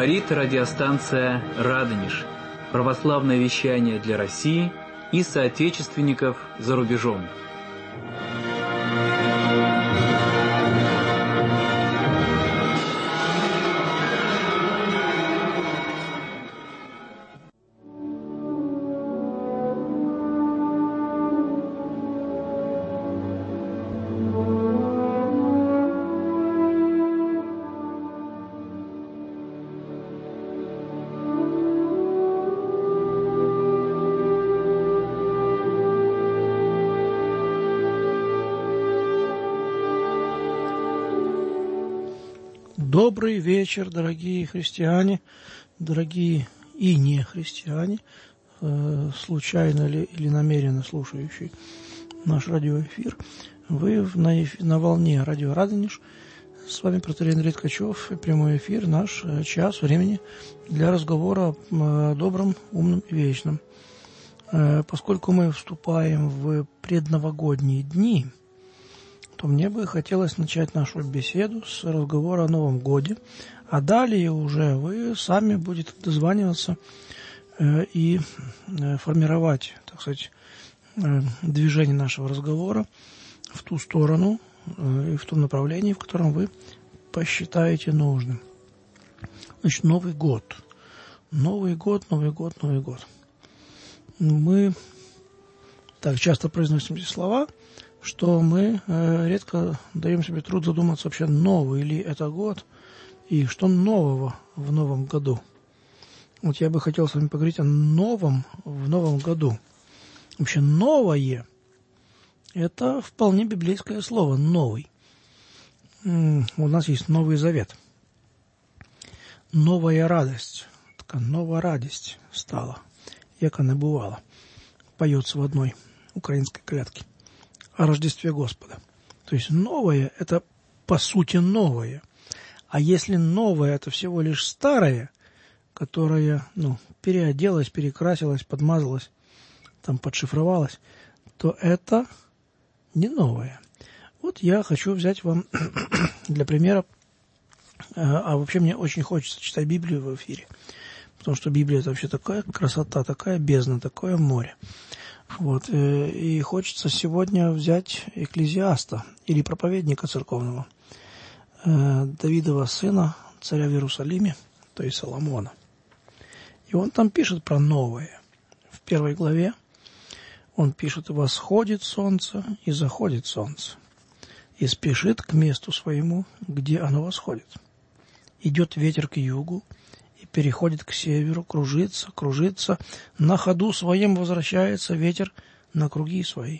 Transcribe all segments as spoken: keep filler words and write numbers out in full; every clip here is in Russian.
Говорит радиостанция «Радонеж». Православное вещание для России и соотечественников за рубежом. Добрый вечер, дорогие христиане, дорогие и не христиане, э, случайно ли или намеренно слушающие наш радиоэфир. Вы в, на, на волне радио «Радонеж». С вами протоиерей Андрей Ткачев и прямой эфир, наш э, час времени для разговора о э, добром, умном и вечном. Э, поскольку мы вступаем в предновогодние дни, то мне бы хотелось начать нашу беседу с разговора о Новом Годе, а далее уже вы сами будете дозваниваться э, и э, формировать, так сказать, э, движение нашего разговора в ту сторону э, и в том направлении, в котором вы посчитаете нужным. Значит, Новый год. Новый год, Новый год, Новый год. Мы так часто произносим эти слова, что мы э, редко даем себе труд задуматься, вообще новый ли это год и что нового в новом году. Вот я бы хотел с вами поговорить о новом в новом году. Вообще новое – это вполне библейское слово «новый». М-м, у нас есть Новый Завет. Новая радость, такая новая радость стала, як она бывала, поется в одной украинской колядке о Рождестве Господа. То есть новое – это по сути новое. А если новое – это всего лишь старое, которое ну, переоделось, перекрасилось, подмазалось, там подшифровалось, то это не новое. Вот я хочу взять вам для примера, а вообще мне очень хочется читать Библию в эфире, потому что Библия – это вообще такая красота, такая бездна, такое море. Вот, и хочется сегодня взять Экклезиаста или проповедника церковного, Давидова сына, царя в Иерусалиме, то есть Соломона. И он там пишет про новое. В первой главе он пишет: «Восходит солнце и заходит солнце, и спешит к месту своему, где оно восходит. Идет ветер к югу, и переходит к северу, кружится, кружится, на ходу своем возвращается ветер на круги свои.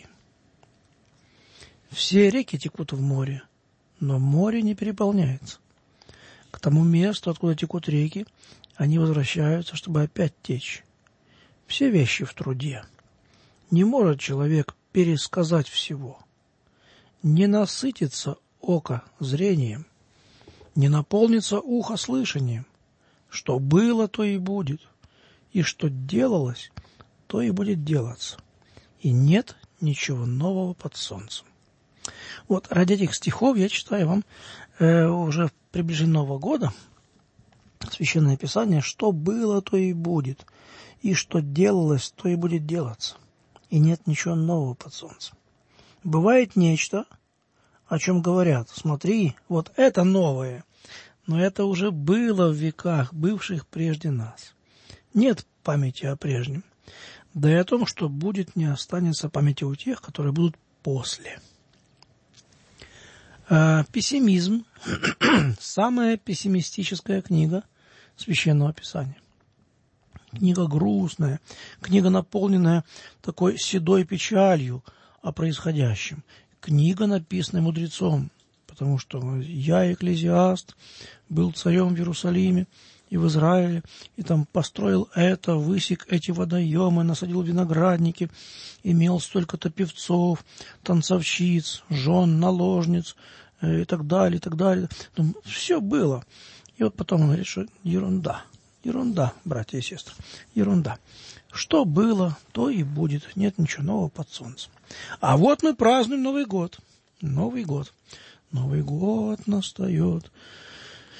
Все реки текут в море, но море не переполняется. К тому месту, откуда текут реки, они возвращаются, чтобы опять течь. Все вещи в труде. Не может человек пересказать всего. Не насытится око зрением, не наполнится ухо слышанием. Что было, то и будет, и что делалось, то и будет делаться. И нет ничего нового под солнцем». Вот ради этих стихов я читаю вам э, уже в приближении Нового года Священное Писание: что было, то и будет, и что делалось, то и будет делаться. И нет ничего нового под солнцем. Бывает нечто, о чем говорят: смотри, вот это новое. Но это уже было в веках, бывших прежде нас. Нет памяти о прежнем. Да и о том, что будет, не останется памяти у тех, которые будут после. А, пессимизм – самая пессимистическая книга Священного Писания. Книга грустная, книга, наполненная такой седой печалью о происходящем. Книга, написанная мудрецом. Потому что я, Экклезиаст, был царем в Иерусалиме и в Израиле, и там построил это, высек эти водоемы, насадил виноградники, имел столько-то певцов, танцовщиц, жен, наложниц э, и так далее, и так далее. Ну, все было. И вот потом он говорит, что ерунда, ерунда, братья и сестры, ерунда. Что было, то и будет, нет ничего нового под солнцем. А вот мы празднуем Новый год, Новый год. Новый год настает,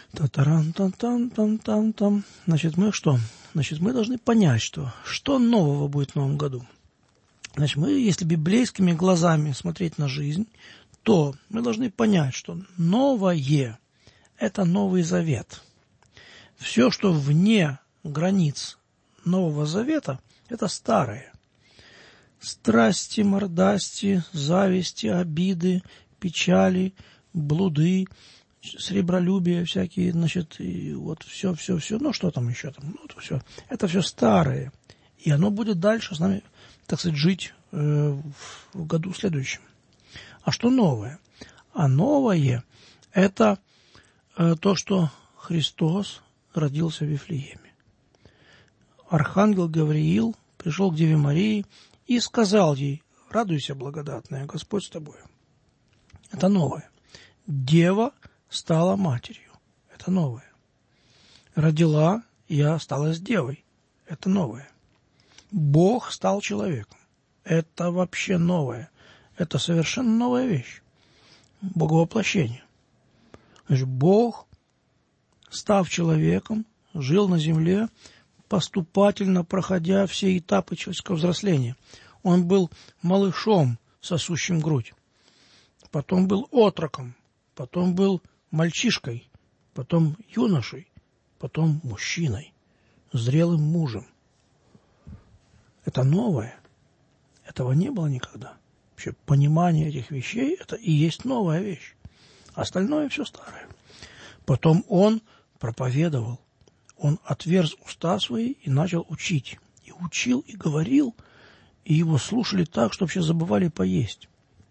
Та-таран-тан-тан-тан-тан-тан. Значит, мы что? Значит, мы должны понять, что, что нового будет в Новом году. Значит, мы, если библейскими глазами смотреть на жизнь, то мы должны понять, что новое – это Новый Завет. Все, что вне границ Нового Завета – это старое. Страсти, мордасти, зависти, обиды, печали, блуды, сребролюбие всякие, значит, и вот все, все, все, ну что там еще там, ну это все, это все старое, и оно будет дальше с нами, так сказать, жить э, в году следующем. А что новое? А новое – это э, то, что Христос родился в Вифлееме. Архангел Гавриил пришел к Деве Марии и сказал ей: радуйся, благодатная, Господь с тобою. Это новое. Дева стала матерью. Это новое. Родила, я осталась девой. Это новое. Бог стал человеком. Это вообще новое. Это совершенно новая вещь. Боговоплощение. Значит, Бог, став человеком, жил на земле, поступательно проходя все этапы человеческого взросления. Он был малышом, сосущим грудь. Потом был отроком. Потом был мальчишкой, потом юношей, потом мужчиной, зрелым мужем. Это новое. Этого не было никогда. Вообще понимание этих вещей – это и есть новая вещь. Остальное все старое. Потом он проповедовал. Он отверз уста свои и начал учить. И учил, и говорил, и его слушали так, что вообще забывали поесть.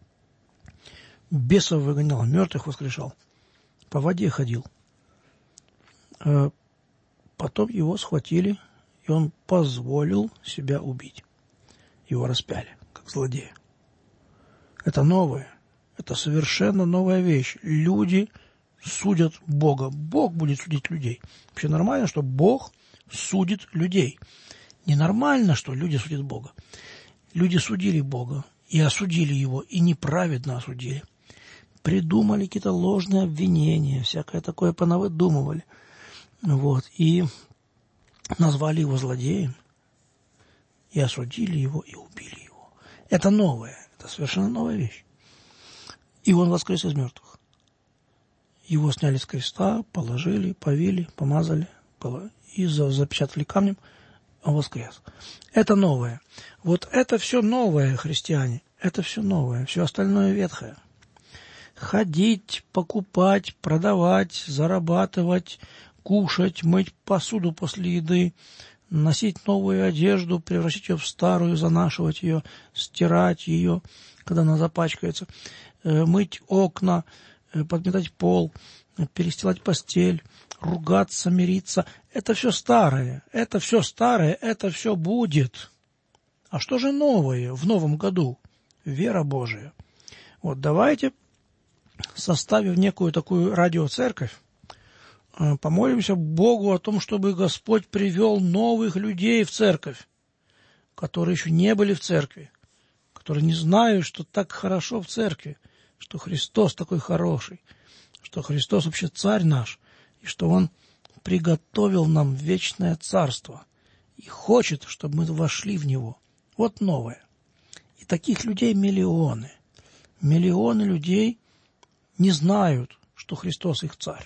Бесов выгонял, мертвых воскрешал, по воде ходил. Потом его схватили, и он позволил себя убить. Его распяли, как злодея. Это новое, это совершенно новая вещь. Люди судят Бога. Бог будет судить людей. Вообще нормально, что Бог судит людей. Ненормально, что люди судят Бога. Люди судили Бога и осудили Его, и неправедно осудили. Придумали какие-то ложные обвинения, всякое такое понавыдумывали. Вот, и назвали его злодеем, и осудили его, и убили его. Это новое, это совершенно новая вещь. И он воскрес из мертвых. Его сняли с креста, положили, повили, помазали, и запечатали камнем, он воскрес. Это новое. Вот это все новое, христиане, это все новое, все остальное ветхое. Ходить, покупать, продавать, зарабатывать, кушать, мыть посуду после еды, носить новую одежду, превращать ее в старую, занашивать ее, стирать ее, когда она запачкается, мыть окна, подметать пол, перестилать постель, ругаться, мириться. Это все старое, это все старое, это все будет. А что же новое в новом году? Вера Божия. Вот давайте, составив некую такую радиоцерковь, помолимся Богу о том, чтобы Господь привел новых людей в церковь, которые еще не были в церкви, которые не знают, что так хорошо в церкви, что Христос такой хороший, что Христос вообще царь наш, и что Он приготовил нам вечное царство и хочет, чтобы мы вошли в него. Вот новое. И таких людей миллионы. Миллионы людей не знают, что Христос их царь.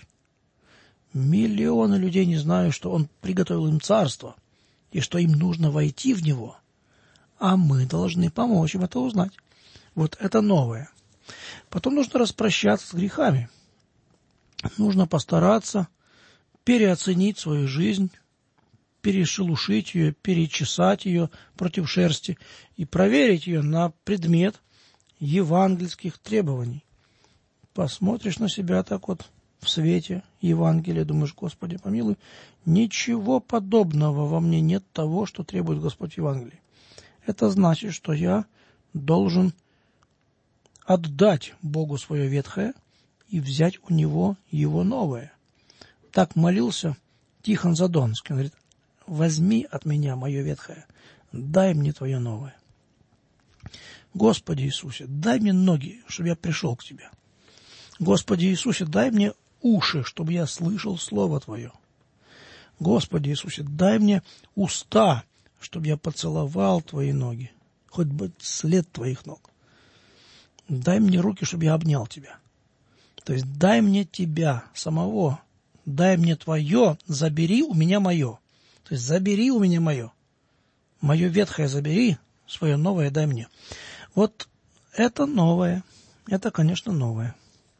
Миллионы людей не знают, что Он приготовил им царство, и что им нужно войти в него, а мы должны помочь им это узнать. Вот это новое. Потом нужно распрощаться с грехами. Нужно постараться переоценить свою жизнь, перешелушить ее, перечесать ее против шерсти и проверить ее на предмет евангельских требований. Посмотришь на себя так вот в свете Евангелия, думаешь: Господи, помилуй, ничего подобного во мне нет того, что требует Господь в Евангелии. Это значит, что я должен отдать Богу свое ветхое и взять у Него Его новое. Так молился Тихон Задонский. Он говорит: возьми от меня мое ветхое, дай мне твое новое. Господи Иисусе, дай мне ноги, чтобы я пришел к Тебе. Господи Иисусе, дай мне уши, чтобы я слышал Слово Твое. Господи Иисусе, дай мне уста, чтобы я поцеловал Твои ноги, хоть бы след Твоих ног. Дай мне руки, чтобы я обнял Тебя. То есть дай мне Тебя самого, дай мне Твое, забери у меня мое. То есть забери у меня мое. Мое ветхое забери, свое новое дай мне. Вот это новое, это, конечно, новое.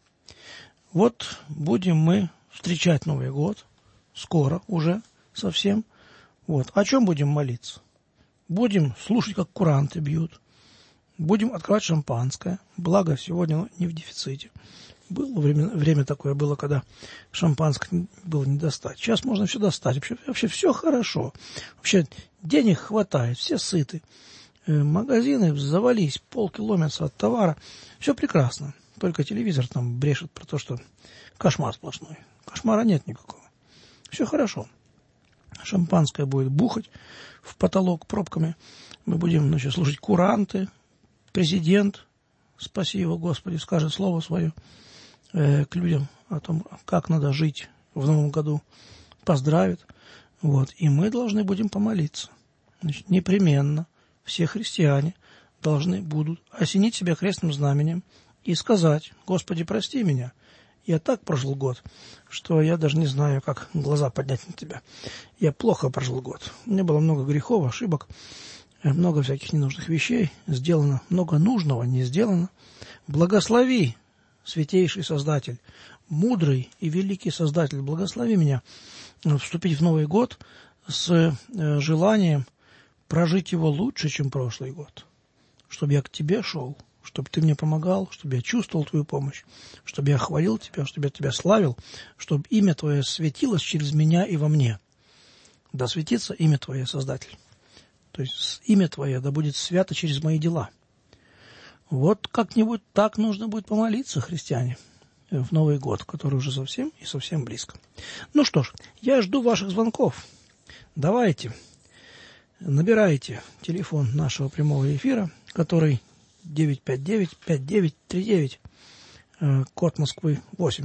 Вот будем мы встречать Новый год, скоро уже совсем. Вот. О чем будем молиться? Будем слушать, как куранты бьют. Будем открывать шампанское. Благо, сегодня ну, не в дефиците. Было время, время такое было, когда шампанское было не достать. Сейчас можно все достать. Вообще, вообще все хорошо. Вообще денег хватает, все сыты. Магазины завались, полки ломятся от товара. Все прекрасно. Только телевизор там брешет про то, что кошмар сплошной. Кошмара нет никакого. Все хорошо. Шампанское будет бухать в потолок пробками. Мы будем, значит, слушать куранты. Президент, спаси его, Господи, скажет слово свое э, к людям о том, как надо жить в новом году. Поздравит. Вот. И мы должны будем помолиться. Значит, непременно все христиане должны будут осенить себя крестным знаменем и сказать: Господи, прости меня. Я так прожил год, что я даже не знаю, как глаза поднять на Тебя. Я плохо прожил год. У меня было много грехов, ошибок, много всяких ненужных вещей сделано, много нужного не сделано. Благослови, святейший Создатель, мудрый и великий Создатель, благослови меня вступить в Новый год с желанием прожить его лучше, чем прошлый год, чтобы я к Тебе шел, чтобы Ты мне помогал, чтобы я чувствовал Твою помощь, чтобы я хвалил Тебя, чтобы я Тебя славил, чтобы имя Твое светилось через меня и во мне. Да светится имя Твое, Создатель. То есть имя Твое да будет свято через мои дела. Вот как-нибудь так нужно будет помолиться, христиане, в Новый год, который уже совсем и совсем близко. Ну что ж, я жду ваших звонков. Давайте, набирайте телефон нашего прямого эфира, который девять пять девять пять девять три девять, код Москвы восемь.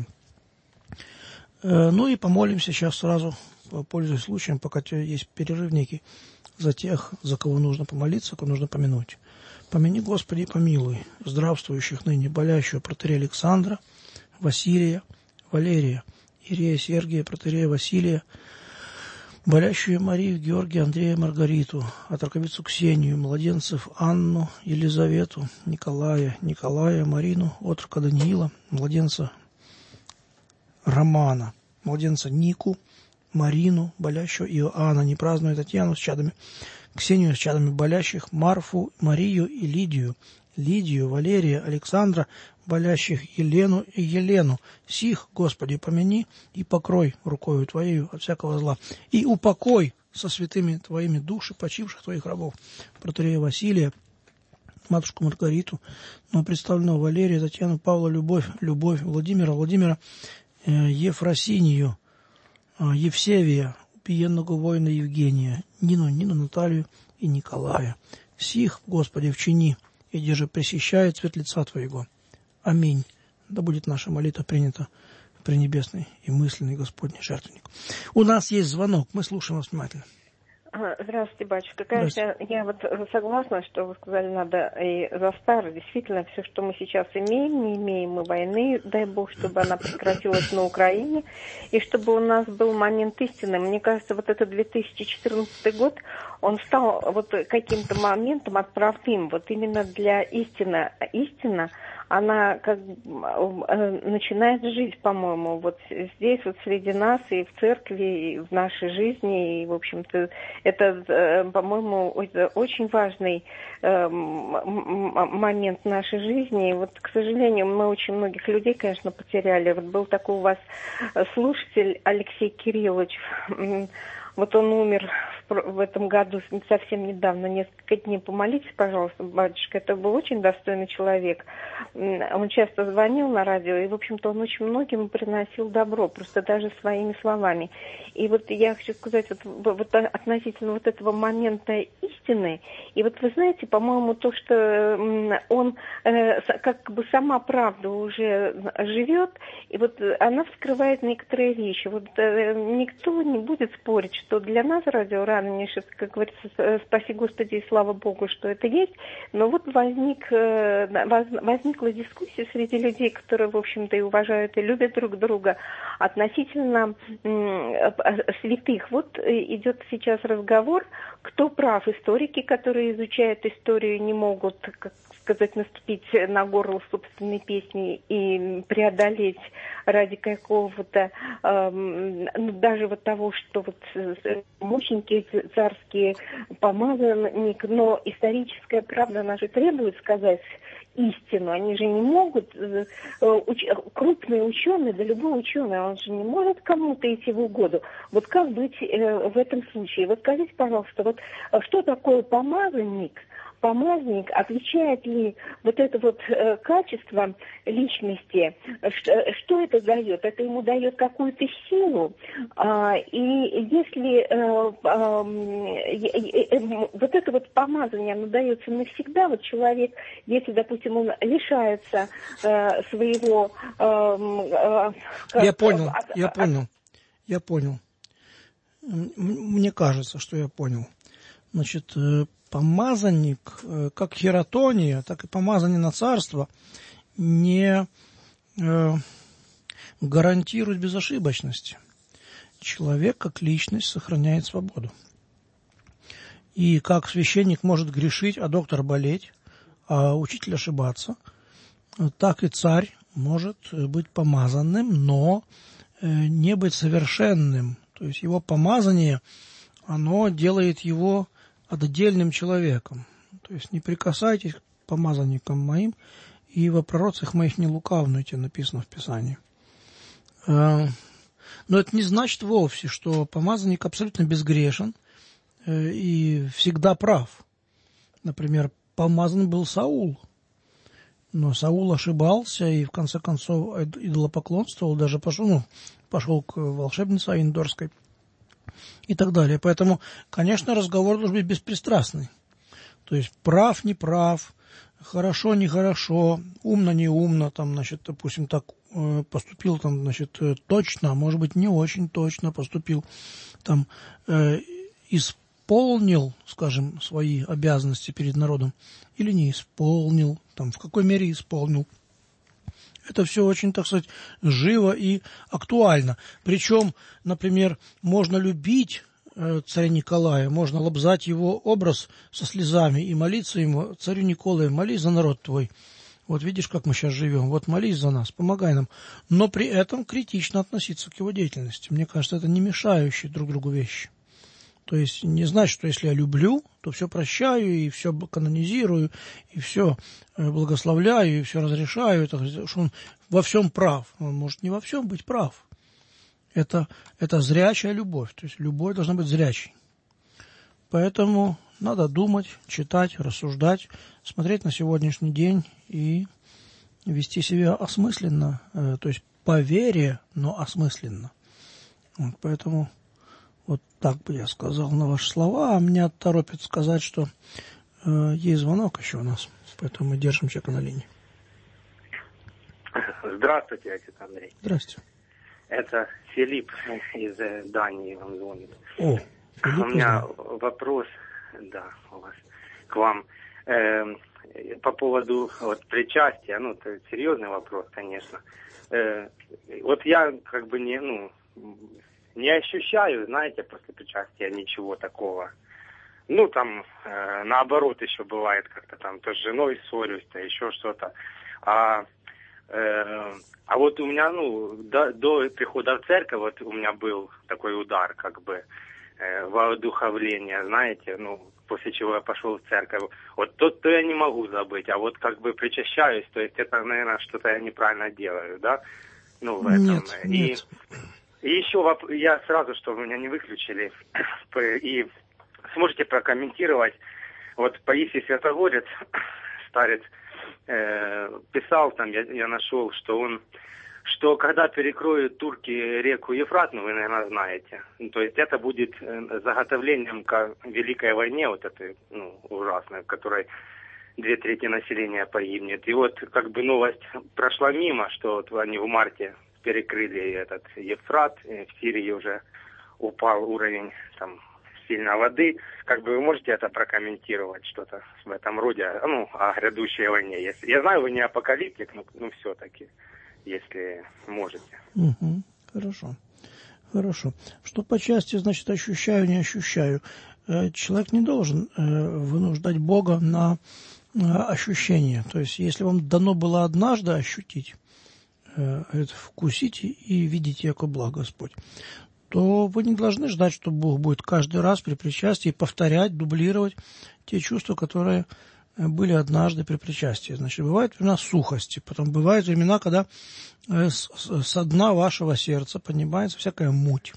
Ну и помолимся сейчас сразу, пользуясь случаем, пока есть перерыв некий, за тех, за кого нужно помолиться, кого нужно помянуть. Помяни, Господи, помилуй здравствующих ныне болящего протоиерея Александра, Василия, Валерия, Иерея Сергия, протоиерея Василия, болящую Марию, Георгия, Андрея, Маргариту, отроковицу Ксению, младенцев Анну, Елизавету, Николая, Николая, Марину, отрока Даниила, младенца Романа, младенца Нику, Марину, болящую Иоанна, непраздную Татьяну с чадами, Ксению с чадами болящих, Марфу, Марию и Лидию, Лидию, Валерия, Александра, болящих Елену и Елену. Сих, Господи, помяни и покрой рукою Твоею от всякого зла. И упокой со святыми Твоими души почивших Твоих рабов. Протоиерея Василия, матушку Маргариту, но представленного Валерия, Татьяну, Павла, Любовь, Любовь, Владимира, Владимира, э, Ефросинию, э, Евсевия, упиенного воина Евгения, Нину, Нину, Наталью и Николая. Сих, Господи, вчини, и держи пресещает цвет лица Твоего. Аминь. Да будет наша молитва принята в пренебесный и мысленный Господний жертвенник. У нас есть звонок, мы слушаем вас внимательно. Здравствуйте, батюшка. Конечно, я вот согласна, что вы сказали, надо и за старое. Действительно, все, что мы сейчас имеем, не имеем мы войны, дай Бог, чтобы она прекратилась на Украине, и чтобы у нас был момент истины. Мне кажется, вот этот две тысячи четырнадцатый год, он стал вот каким-то моментом отправным, вот именно для истины. Истина, она как начинает жить, по-моему, вот здесь, вот среди нас, и в церкви, и в нашей жизни, и, в общем-то, это, по-моему, очень важный момент нашей жизни. И вот, к сожалению, мы очень многих людей, конечно, потеряли. Вот был такой у вас слушатель Алексей Кириллович, вот он умер в в этом году, совсем недавно, несколько дней. Помолитесь, пожалуйста, батюшка. Это был очень достойный человек. Он часто звонил на радио, и, в общем-то, он очень многим приносил добро, просто даже своими словами. И вот я хочу сказать, вот, вот относительно вот этого момента истины, и вот вы знаете, по-моему, то, что он, э, как бы сама правда уже живет, и вот она вскрывает некоторые вещи. Вот э, никто не будет спорить, что для нас радио Радонеж, как говорится, спаси Господи и слава Богу, что это есть, но вот возник, э, воз, возникла дискуссия среди людей, которые, в общем-то, и уважают, и любят друг друга, относительно э, святых. Вот идет сейчас разговор, кто прав. Историки, которые изучают историю, не могут, как сказать, наступить на горло собственной песни и преодолеть ради какого-то, э, ну, даже вот того, что вот мученики царские, помазанник, но историческая правда, она же требует сказать истину. Они же не могут, уч, крупные ученые, да любой ученый, он же не может кому-то идти в угоду. Вот как быть э, в этом случае? Вот скажите, пожалуйста, вот что такое помазанник? Помазанник, отвечает ли вот это вот э, качество личности, что, что это дает? Это ему дает какую-то силу, а, и если э, э, э, э, вот это вот помазание, оно дается навсегда, вот человек, если, допустим, он лишается э, своего... Э, э, я понял, от, я от, понял, я понял. Мне кажется, что я понял. Значит, помазанник, как хератония, так и помазание на царство, не э, гарантирует безошибочности. Человек, как личность, сохраняет свободу. И как священник может грешить, а доктор болеть, а учитель ошибаться, так и царь может быть помазанным, но не быть совершенным. То есть его помазание, оно делает его отдельным человеком. То есть не прикасайтесь к помазанникам моим, и во пророцах моих не лукавнуйте, написано в Писании. Но это не значит вовсе, что помазанник абсолютно безгрешен и всегда прав. Например, помазан был Саул, но Саул ошибался и в конце концов идолопоклонствовал, даже пошел, ну, пошел к волшебнице Аиндорской и так далее. Поэтому, конечно, разговор должен быть беспристрастный. То есть прав, не прав, хорошо, нехорошо, умно, не умно, там, значит, допустим, так поступил, там, значит, точно, а может быть, не очень точно поступил, там, э, исполнил, скажем, свои обязанности перед народом или не исполнил, там, в какой мере исполнил. Это все очень, так сказать, живо и актуально. Причем, например, можно любить э, царя Николая, можно лобзать его образ со слезами и молиться ему: царю Николаю, молись за народ твой. Вот видишь, как мы сейчас живем, вот молись за нас, помогай нам. Но при этом критично относиться к его деятельности. Мне кажется, это не мешающие друг другу вещи. То есть не значит, что если я люблю, то все прощаю, и все канонизирую, и все благословляю, и все разрешаю, это, что он во всем прав. Он может не во всем быть прав. Это, это зрячая любовь. То есть любовь должна быть зрячей. Поэтому надо думать, читать, рассуждать, смотреть на сегодняшний день и вести себя осмысленно. То есть по вере, но осмысленно. Вот, поэтому... Вот так бы я сказал на ваши слова, а меня торопит сказать, что э, есть звонок еще у нас, поэтому мы держим человека на линии. Здравствуйте, отец Андрей. Здравствуйте. Это Филипп из Дании вам звонит. О, Филипп, у меня знаю. вопрос, да, у вас, к вам э, по поводу вот причастия. Ну, это серьезный вопрос, конечно. Э, вот я как бы не, ну. Не ощущаю, знаете, после причастия ничего такого. Ну, там, э, наоборот, еще бывает как-то там, то с женой ссорюсь, то еще что-то. А, э, а вот у меня, ну, до, до прихода в церковь, вот у меня был такой удар, как бы, э, воодуховление, знаете, ну, после чего я пошел в церковь. Вот то-то я не могу забыть, а вот как бы причащаюсь, то есть это, наверное, что-то я неправильно делаю, да? Ну, в этом. Нет, и, нет. И еще я сразу, чтобы меня не выключили, и сможете прокомментировать, вот Паисий Святогорец, старец, э, писал там, я, я нашел, что он, что когда перекроют турки реку Ефрат, ну вы, наверное, знаете, ну, то есть это будет заготовлением к Великой войне, вот этой, ну, ужасной, в которой две трети населения погибнет. И вот как бы новость прошла мимо, что вот они в марте перекрыли этот Ефрат, в Сирии уже упал уровень там сильно воды. Как бы вы можете это прокомментировать, что-то в этом роде, ну, о грядущей войне? Если, я знаю, вы не апокалиптик, но ну, все-таки, если можете. Угу. Хорошо. Хорошо. Что по части, значит, ощущаю, не ощущаю. Человек не должен вынуждать Бога на ощущение. То есть, если вам дано было однажды ощутить, это вкусите и видите, яко благ Господь, то вы не должны ждать, что Бог будет каждый раз при причастии повторять, дублировать те чувства, которые были однажды при причастии. Значит, бывают времена сухости, потом бывают времена, когда со дна вашего сердца поднимается всякая муть.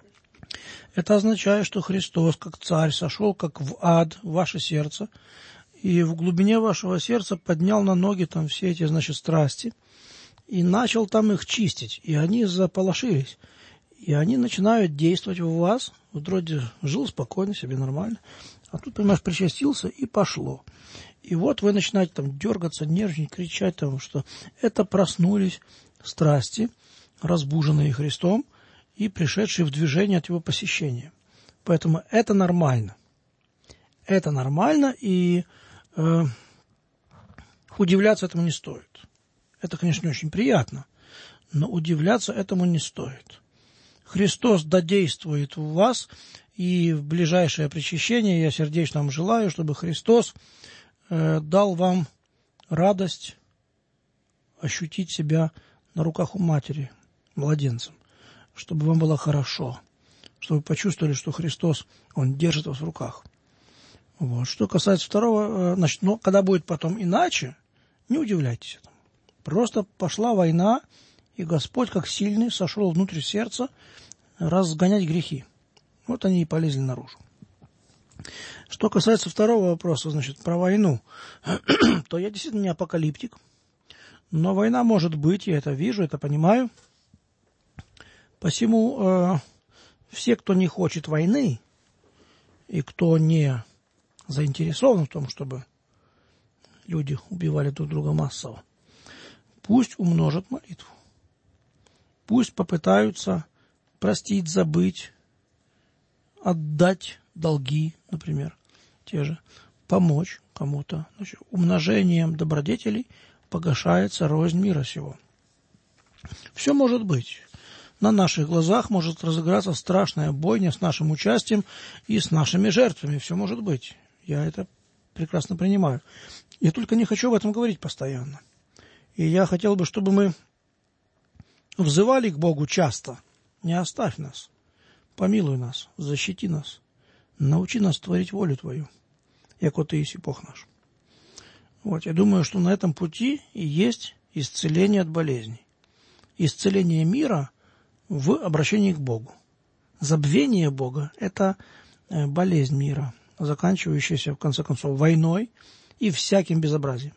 Это означает, что Христос, как царь, сошел как в ад, в ваше сердце, и в глубине вашего сердца поднял на ноги там все эти, значит, страсти, и начал там их чистить, и они заполошились. И они начинают действовать в вас. Вот вроде жил спокойно себе, нормально. А тут, понимаешь, причастился и пошло. И вот вы начинаете там дергаться, нервничать, кричать, там, что это проснулись страсти, разбуженные Христом и пришедшие в движение от Его посещения. Поэтому это нормально. Это нормально, и э, удивляться этому не стоит. Это, конечно, не очень приятно, но удивляться этому не стоит. Христос додействует в вас, и в ближайшее причащение я сердечно вам желаю, чтобы Христос э, дал вам радость ощутить себя на руках у матери, младенцем, чтобы вам было хорошо, чтобы вы почувствовали, что Христос, Он держит вас в руках. Вот. Что касается второго, э, значит, но когда будет потом иначе, не удивляйтесь этому. Просто пошла война, и Господь, как сильный, сошел внутрь сердца разгонять грехи. Вот они и полезли наружу. Что касается второго вопроса, значит, про войну, то я действительно не апокалиптик, но война может быть, я это вижу, это понимаю. Посему э, все, кто не хочет войны, и кто не заинтересован в том, чтобы люди убивали друг друга массово, пусть умножат молитву. Пусть попытаются простить, забыть, отдать долги, например, те же, помочь кому-то. Значит, умножением добродетелей погашается рознь мира сего. Все может быть. На наших глазах может разыграться страшная бойня с нашим участием и с нашими жертвами. Все может быть. Я это прекрасно принимаю. Я только не хочу об этом говорить постоянно. И я хотел бы, чтобы мы взывали к Богу часто. Не оставь нас, помилуй нас, защити нас, научи нас творить волю Твою, яко Ты есть Бог наш. Вот, я думаю, что на этом пути и есть исцеление от болезней. Исцеление мира в обращении к Богу. Забвение Бога – это болезнь мира, заканчивающаяся, в конце концов, войной и всяким безобразием.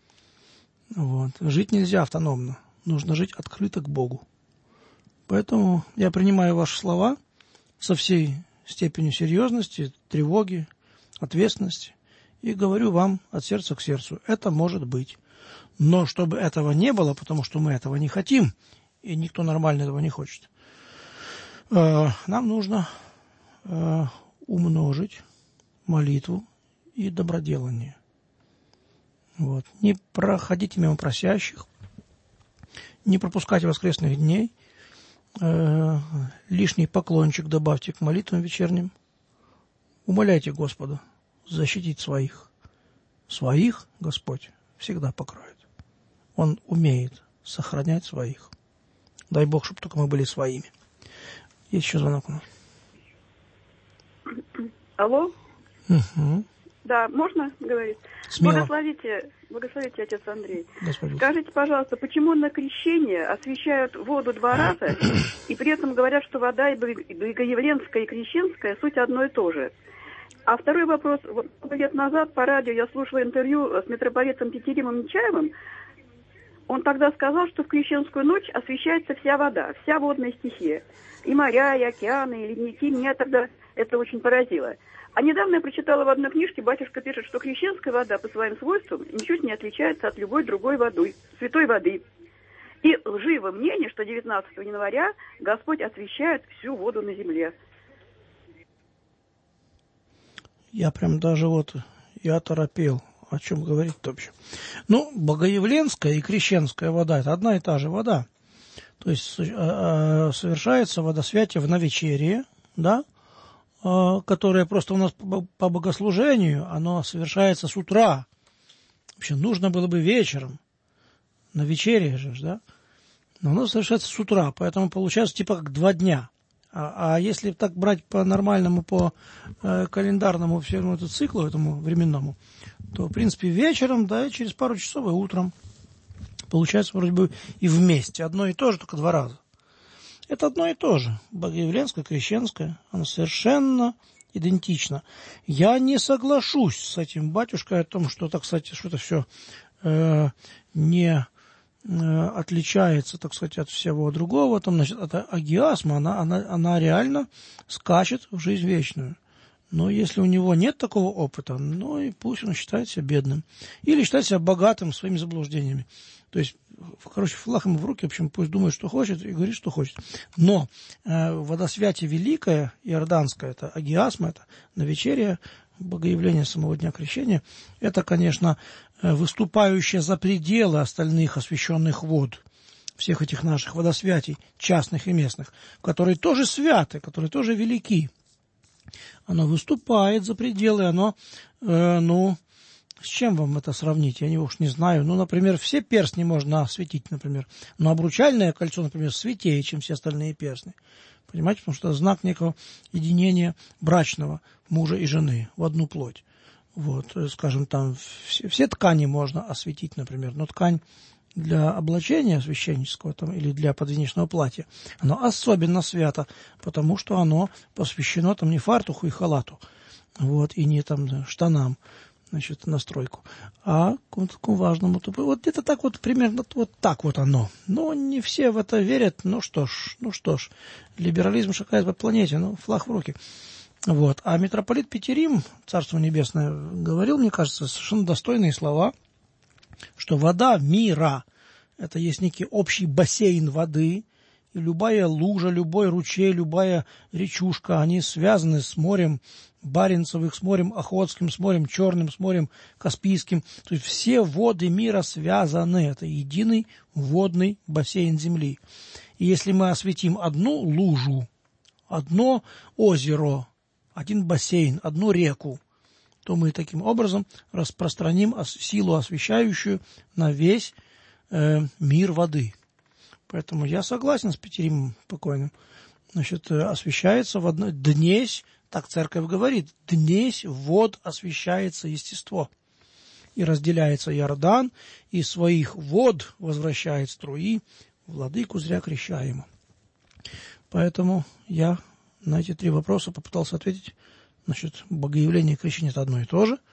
Вот. Жить нельзя автономно, нужно жить открыто к Богу. Поэтому я принимаю ваши слова со всей степенью серьезности, тревоги, ответственности и говорю вам от сердца к сердцу. Это может быть. Но чтобы этого не было, потому что мы этого не хотим, и никто нормально этого не хочет, нам нужно умножить молитву и доброделание. Вот. Не проходите мимо просящих, не пропускайте воскресных дней, э, лишний поклончик добавьте к молитвам вечерним. Умоляйте Господа защитить своих. Своих Господь всегда покроет. Он умеет сохранять своих. Дай Бог, чтобы только мы были своими. Есть еще звонок у нас. Алло? Угу. Да, можно говорить? Смело. Благословите, благословите, отец Андрей. Господи. Скажите, пожалуйста, почему на крещение освящают воду два раза, и при этом говорят, что вода и богоявленская, и крещенская суть одно и то же? А второй вопрос. Вот много лет назад по радио я слушала интервью с митрополитом Петеримом Нечаевым. Он тогда сказал, что в Крещенскую ночь освещается вся вода, вся водная стихия. И моря, и океаны, и ледники. Меня тогда это очень поразило. А недавно я прочитала в одной книжке, батюшка пишет, что крещенская вода по своим свойствам ничуть не отличается от любой другой воды, святой воды. И живо мнение, что девятнадцатого января Господь освещает всю воду на земле. Я прям даже вот, я торопел, о чем говорить-то вообще. Ну, богоявленская и крещенская вода – это одна и та же вода. То есть э, э, совершается водосвятие в навечерие, да, э, которое просто у нас по, по богослужению, оно совершается с утра. Вообще нужно было бы вечером, навечерие же, да, но оно совершается с утра, поэтому получается типа как два дня. А, а если так брать по нормальному, по э, календарному всему этому циклу, этому временному, то, в принципе, вечером, да, и через пару часов и утром. Получается, вроде бы, и вместе. Одно и то же, только два раза. Это одно и то же. Богоявленское, крещенское. Оно совершенно идентично. Я не соглашусь с этим батюшкой о том, что, так сказать, что это все э, не... отличается, так сказать, от всего другого, там, значит, эта агиасма, она, она, она реально скачет в жизнь вечную. Но если у него нет такого опыта, ну и пусть он считает себя бедным. Или считает себя богатым своими заблуждениями. То есть, короче, флаг ему в руки, в общем, пусть думает, что хочет, и говорит, что хочет. Но э, водосвятие великое, иорданское, это агиасма, это навечерие, богоявление самого дня крещения, это, конечно, выступающее за пределы остальных освященных вод, всех этих наших водосвятий, частных и местных, которые тоже святы, которые тоже велики. Оно выступает за пределы, оно, э, ну, с чем вам это сравнить, я не, уж не знаю. Ну, например, все перстни можно осветить, например, но обручальное кольцо, например, святее, чем все остальные перстни. Понимаете, потому что это знак некого единения брачного мужа и жены в одну плоть. Вот, скажем, там все, все ткани можно осветить, например, но ткань для облачения священнического там, или для подвенечного платья, оно особенно свято, потому что оно посвящено там не фартуху и халату, вот, и не там штанам, значит, на стройку, а к такому важному. Вот где-то так вот, примерно вот так вот оно. Но не все в это верят, ну что ж, ну что ж, либерализм шагает по планете, ну, флаг в руки. Вот. А митрополит Петерим, Царство Небесное, говорил, мне кажется, совершенно достойные слова, что вода мира – это есть некий общий бассейн воды, и любая лужа, любой ручей, любая речушка, они связаны с морем Баренцевым, с морем Охотским, с морем Черным, с морем Каспийским. То есть все воды мира связаны. Это единый водный бассейн Земли. И если мы осветим одну лужу, одно озеро, один бассейн, одну реку, то мы таким образом распространим силу освещающую на весь э, мир воды. Поэтому я согласен с Петеримом покойным. Значит, освещается в одной днесь, так церковь говорит, днесь вод освещается естество. И разделяется Иордан, и своих вод возвращает струи, владыку зря крещаемо. Поэтому я на эти три вопроса попытался ответить. Значит, богоявление и крещение – это одно и то же.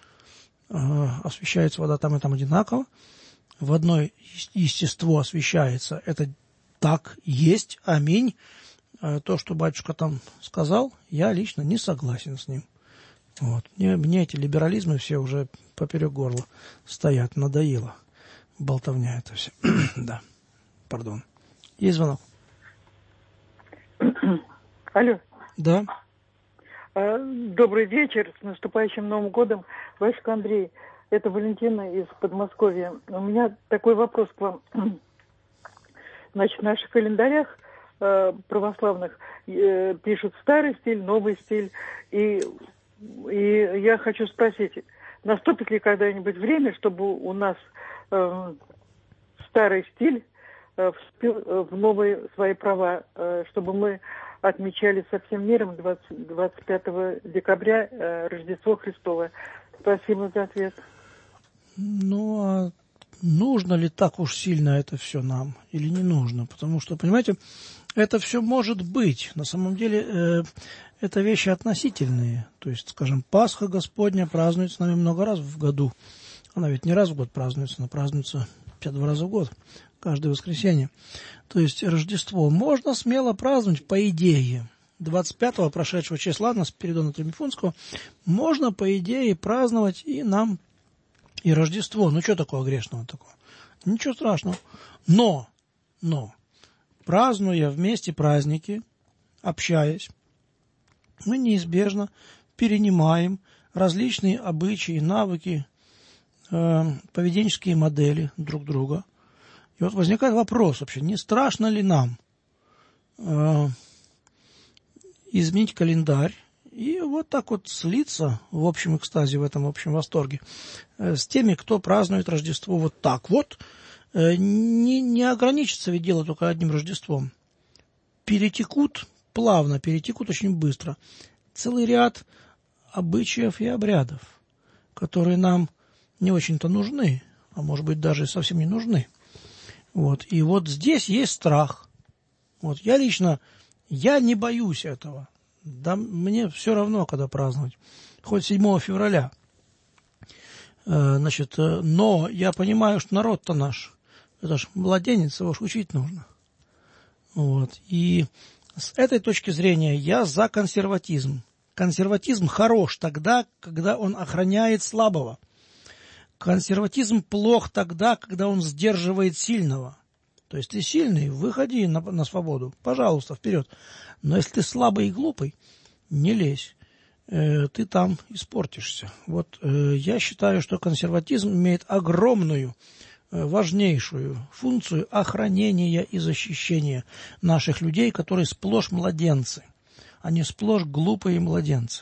Освещается вода там и там одинаково. В одной естество освещается. Это так есть. Аминь. То, что батюшка там сказал, я лично не согласен с ним. Вот. Мне, мне эти либерализмы все уже поперек горла стоят. Надоело. Болтовня это все. Да. Пардон. Есть звонок? Алло. Да. Добрый вечер, с наступающим Новым годом. Батюшка Андрей, это Валентина из Подмосковья. У меня такой вопрос к вам. Значит, в наших календарях э, православных э, пишут старый стиль, новый стиль. И, и я хочу спросить, наступит ли когда-нибудь время, чтобы у нас э, старый стиль э, вступил в новые свои права, э, чтобы мы отмечали со всем миром двадцать пятого декабря э, Рождество Христово. Спасибо за ответ. Ну, а нужно ли так уж сильно это все нам или не нужно? Потому что, понимаете, это все может быть. На самом деле э, это вещи относительные. То есть, скажем, Пасха Господня празднуется нами много раз в году. Она ведь не раз в год празднуется, она празднуется пятьдесят два раза в год, каждое воскресенье. То есть Рождество можно смело праздновать, по идее. двадцать пятого прошедшего числа, на Спиридона Тримифунского, можно, по идее, праздновать и нам, и Рождество. Ну, что такого грешного такого? Ничего страшного. Но, но, празднуя вместе праздники, общаясь, мы неизбежно перенимаем различные обычаи, навыки, э, поведенческие модели друг друга. И вот возникает вопрос вообще, не страшно ли нам э, изменить календарь и вот так вот слиться в общем экстазе, в этом общем восторге э, с теми, кто празднует Рождество вот так вот, э, не, не ограничится ведь дело только одним Рождеством. Перетекут, плавно перетекут очень быстро целый ряд обычаев и обрядов, которые нам не очень-то нужны, а может быть даже совсем не нужны. Вот. И вот здесь есть страх. Вот я лично, я не боюсь этого. Да, мне все равно, когда праздновать. Хоть седьмого февраля. Э, значит, э, но я понимаю, что народ-то наш, это ж младенец, его ж учить нужно. Вот. И с этой точки зрения я за консерватизм. Консерватизм хорош тогда, когда он охраняет слабого. Консерватизм плох тогда, когда он сдерживает сильного. То есть ты сильный, выходи на, на свободу, пожалуйста, вперед. Но если ты слабый и глупый, не лезь, э, ты там испортишься. Вот э, я считаю, что консерватизм имеет огромную, э, важнейшую функцию охранения и защищения наших людей, которые сплошь младенцы, они сплошь глупые младенцы.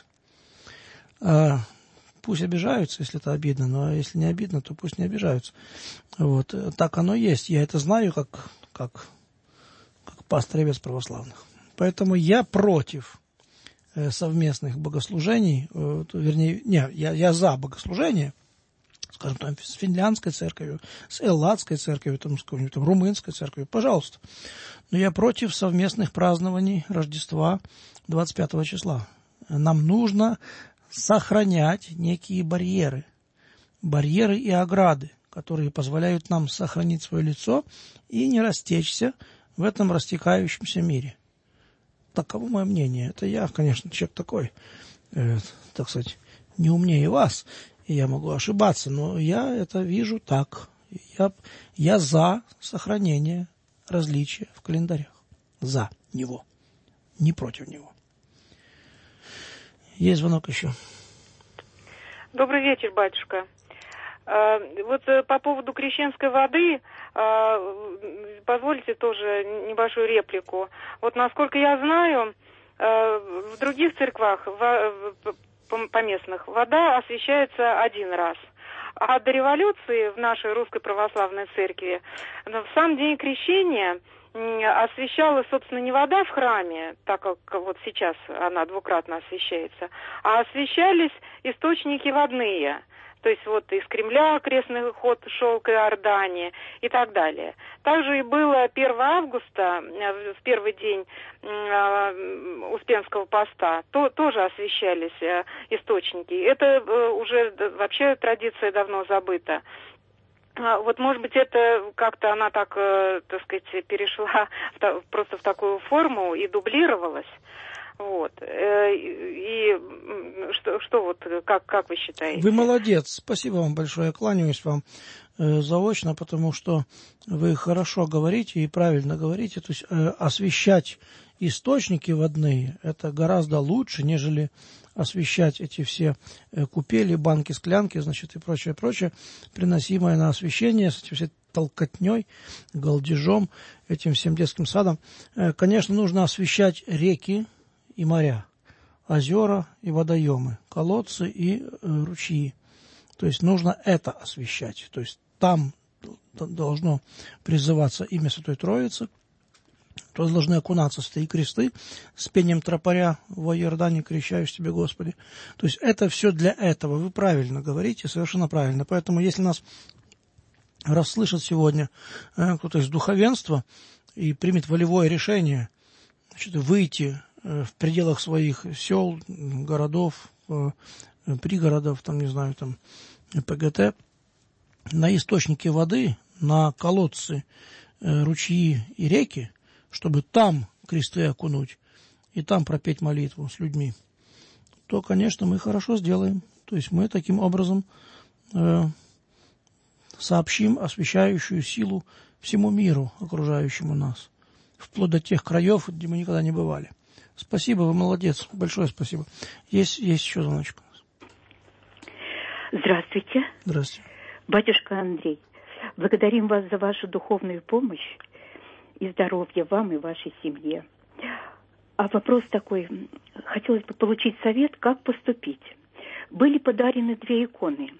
Э, Пусть обижаются, если это обидно, но если не обидно, то пусть не обижаются. Вот. Так оно есть. Я это знаю, как, как, как пастор овец православных. Поэтому я против э, совместных богослужений, э, вернее, не, я, я за богослужение, скажем, там, с финляндской церковью, с элладской церковью, там, с какой-нибудь там, румынской церковью, пожалуйста. Но я против совместных празднований Рождества двадцать пятого числа. Нам нужно сохранять некие барьеры, барьеры и ограды, которые позволяют нам сохранить свое лицо и не растечься в этом растекающемся мире. Таково мое мнение. Это я, конечно, человек такой, э, так сказать, не умнее вас, и я могу ошибаться, но я это вижу так. Я, я за сохранение различия в календарях. За него, не против него. Есть звонок еще. Добрый вечер, батюшка. Вот по поводу крещенской воды, позвольте тоже небольшую реплику. Вот насколько я знаю, в других церквах поместных вода освящается один раз. А до революции в нашей русской православной церкви в сам день крещения освящалась, собственно, не вода в храме, так как вот сейчас она двукратно освящается, а освящались источники водные. То есть вот из Кремля крестный ход шел к Иордане и так далее. Также и было первого августа, в первый день Успенского поста, то, тоже освящались источники. Это уже вообще традиция давно забыта. Вот, может быть, это как-то она так, так сказать, перешла в, просто в такую форму и дублировалась. Вот. И что, что вот, как, как вы считаете? Вы молодец. Спасибо вам большое. Я кланяюсь вам э, заочно, потому что вы хорошо говорите и правильно говорите. То есть э, освещать источники водные – это гораздо лучше, нежели освещать эти все э, купели, банки, склянки, значит, и прочее, прочее, приносимое на освещение с этим всей толкотней, галдежом, этим всем детским садом. Э, конечно, нужно освещать реки и моря, озера и водоемы, колодцы и э, ручьи. То есть нужно это освещать. То есть там должно призываться имя Святой Троицы, то есть должны окунаться святые кресты с пением тропаря во Иордане, крещаюсь тебе, Господи. То есть это все для этого. Вы правильно говорите, совершенно правильно. Поэтому если нас расслышит сегодня э, кто-то из духовенства и примет волевое решение значит, выйти в пределах своих сел, городов, пригородов, там, не знаю, там, ПГТ, на источники воды, на колодцы, ручьи и реки, чтобы там кресты окунуть и там пропеть молитву с людьми, то, конечно, мы хорошо сделаем. То есть мы таким образом э, сообщим освещающую силу всему миру, окружающему нас, вплоть до тех краев, где мы никогда не бывали. Спасибо, вы молодец, большое спасибо. Есть, есть еще звоночек. Здравствуйте. Здравствуйте. Батюшка Андрей, благодарим вас за вашу духовную помощь и здоровья вам и вашей семье. А вопрос такой, хотелось бы получить совет, как поступить. Были подарены две иконы,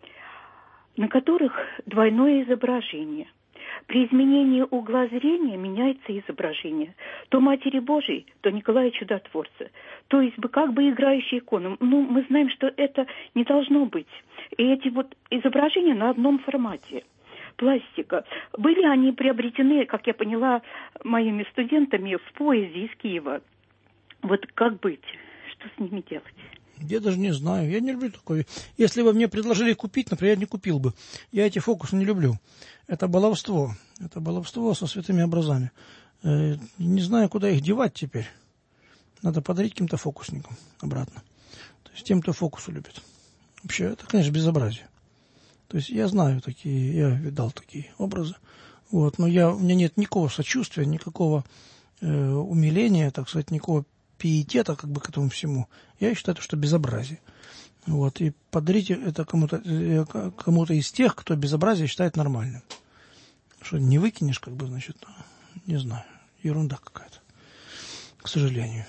на которых двойное изображение. При изменении угла зрения меняется изображение. То Матери Божией, то Николая Чудотворца. То есть бы как бы играющие иконы. Ну, мы знаем, что это не должно быть. И эти вот изображения на одном формате. Пластика. Были они приобретены, как я поняла, моими студентами в поезде из Киева. Вот как быть? Что с ними делать? Я даже не знаю. Я не люблю такое. Если бы мне предложили купить, например, я не купил бы. Я эти фокусы не люблю. Это баловство. Это баловство со святыми образами. Э, не знаю, куда их девать теперь. Надо подарить каким-то фокусникам обратно. То есть тем, кто фокусы любит. Вообще, это, конечно, безобразие. То есть я знаю такие, я видал такие образы. Вот, но я, у меня нет никакого сочувствия, никакого э, умиления, так сказать, никакого пиетета как бы к этому всему. Я считаю, что безобразие. Вот, и подарите это кому-то, кому-то из тех, кто безобразие считает нормальным. Что не выкинешь, как бы, значит, не знаю, ерунда какая-то, к сожалению.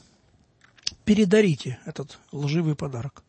Передарите этот лживый подарок.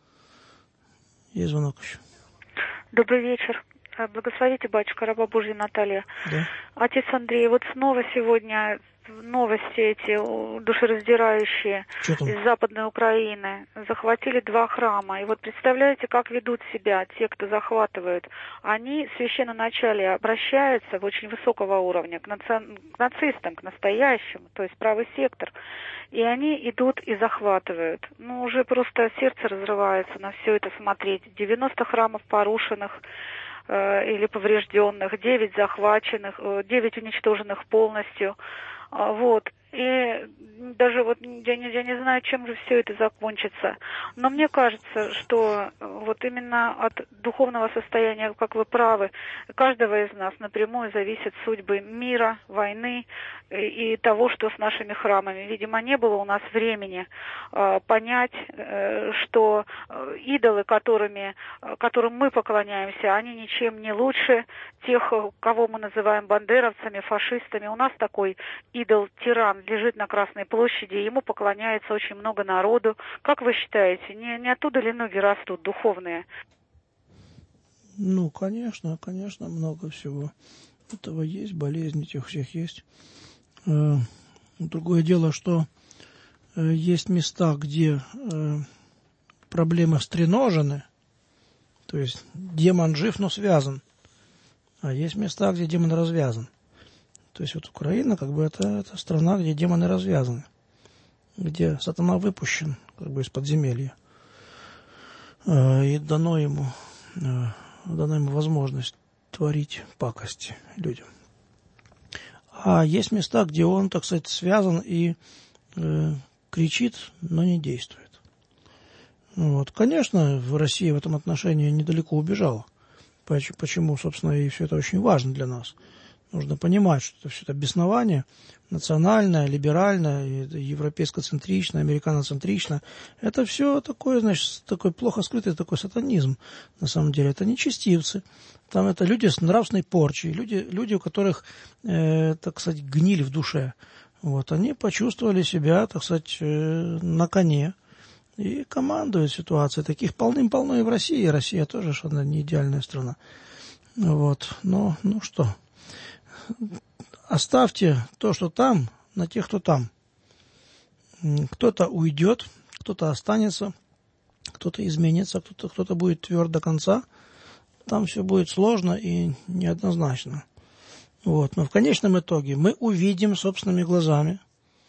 Есть звонок еще. Добрый вечер. Благословите, батюшка, раба Божья Наталья. Да. Отец Андрей, вот снова сегодня новости эти душераздирающие из Западной Украины. Захватили два храма. И вот представляете, как ведут себя те, кто захватывают. Они в священноначале обращаются в очень высокого уровня к, наци... к нацистам, к настоящим, то есть правый сектор. И они идут и захватывают. Ну, уже просто сердце разрывается на все это смотреть. девяносто храмов порушенных э, или поврежденных, девять захваченных, э, девять уничтоженных полностью. Вот. И даже вот я не, я не знаю, чем же все это закончится. Но мне кажется, что вот именно от духовного состояния, как вы правы, каждого из нас напрямую зависят судьбы мира, войны и, и того, что с нашими храмами. Видимо, не было у нас времени э, понять, э, что идолы, которыми, которым мы поклоняемся, они ничем не лучше тех, кого мы называем бандеровцами, фашистами. У нас такой идол-тиран лежит на Красной площади, ему поклоняется очень много народу. Как вы считаете, не, не оттуда ли ноги растут духовные? Ну, конечно, конечно, много всего этого есть, болезни этих всех есть. Другое дело, что есть места, где проблемы стреножены, то есть демон жив, но связан, а есть места, где демон развязан. То есть вот Украина, как бы, это, это страна, где демоны развязаны, где сатана выпущен, как бы, из подземелья, и дано ему, дана ему возможность творить пакости людям. А есть места, где он, так сказать, связан и э, кричит, но не действует. Вот. Конечно, в России в этом отношении недалеко убежала. Почему, собственно, и все это очень важно для нас. Нужно понимать, что это все это беснование национальное, либеральное, европейско-центричное, американоцентричное. Это все такое, значит, такой плохо скрытый такой сатанизм. На самом деле это нечестивцы. Там это люди с нравственной порчей, люди, люди у которых, э, так сказать, гниль в душе. Вот, они почувствовали себя, так сказать, э, на коне и командуют ситуацией. Таких полным-полно и в России. Россия тоже что-то не идеальная страна. Вот, но, ну что... Оставьте то, что там, на тех, кто там. Кто-то уйдет, кто-то останется, кто-то изменится, кто-то, кто-то будет тверд до конца. Там все будет сложно и неоднозначно. Вот. Но в конечном итоге мы увидим собственными глазами,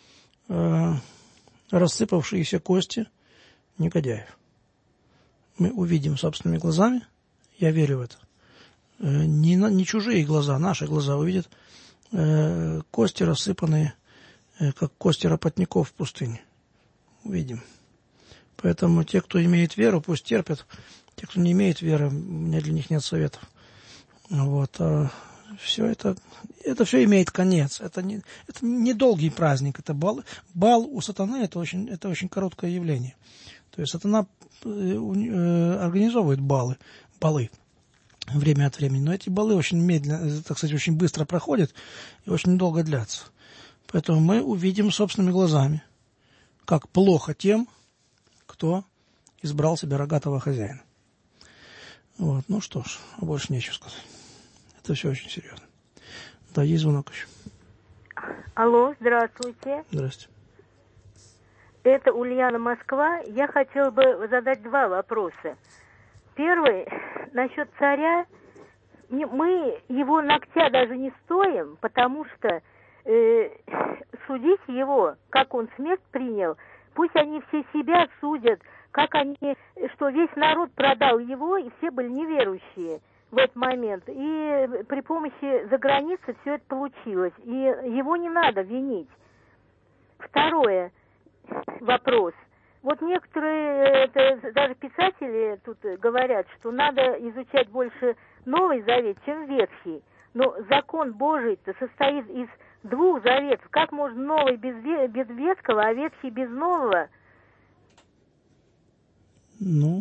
э, рассыпавшиеся кости негодяев. Мы увидим собственными глазами, я верю в это. Э, не, не чужие глаза, наши глаза увидят э, кости, рассыпанные, э, как кости работников в пустыне. Увидим. Поэтому те, кто имеет веру, пусть терпят. Те, кто не имеет веры, у меня для них нет советов. Вот. А все это, это все имеет конец. Это не, это не долгий праздник. Это бал, бал у сатаны это очень, это очень короткое явление. То есть сатана э, э, организовывает балы, балы время от времени. Но эти балы очень медленно, так сказать, очень быстро проходят и очень долго длятся. Поэтому мы увидим собственными глазами, как плохо тем, кто избрал себе рогатого хозяина. Вот, ну что ж, больше нечего сказать. Это все очень серьезно. Да, есть звонок еще. Алло, здравствуйте. Здравствуйте. Это Ульяна, Москва. Я хотела бы задать два вопроса. Первый, насчет царя. Мы его ногтя даже не стоим, потому что э, судить его, как он смерть принял, пусть они все себя судят, как они, что весь народ продал его, и все были неверующие в этот момент. И при помощи заграницы все это получилось. И его не надо винить. Второе, вопрос. Вот некоторые, это, даже писатели тут говорят, что надо изучать больше Новый Завет, чем Ветхий. Но закон Божий-то состоит из двух заветов. Как можно Новый без, без Ветхого, а Ветхий без Нового? Ну,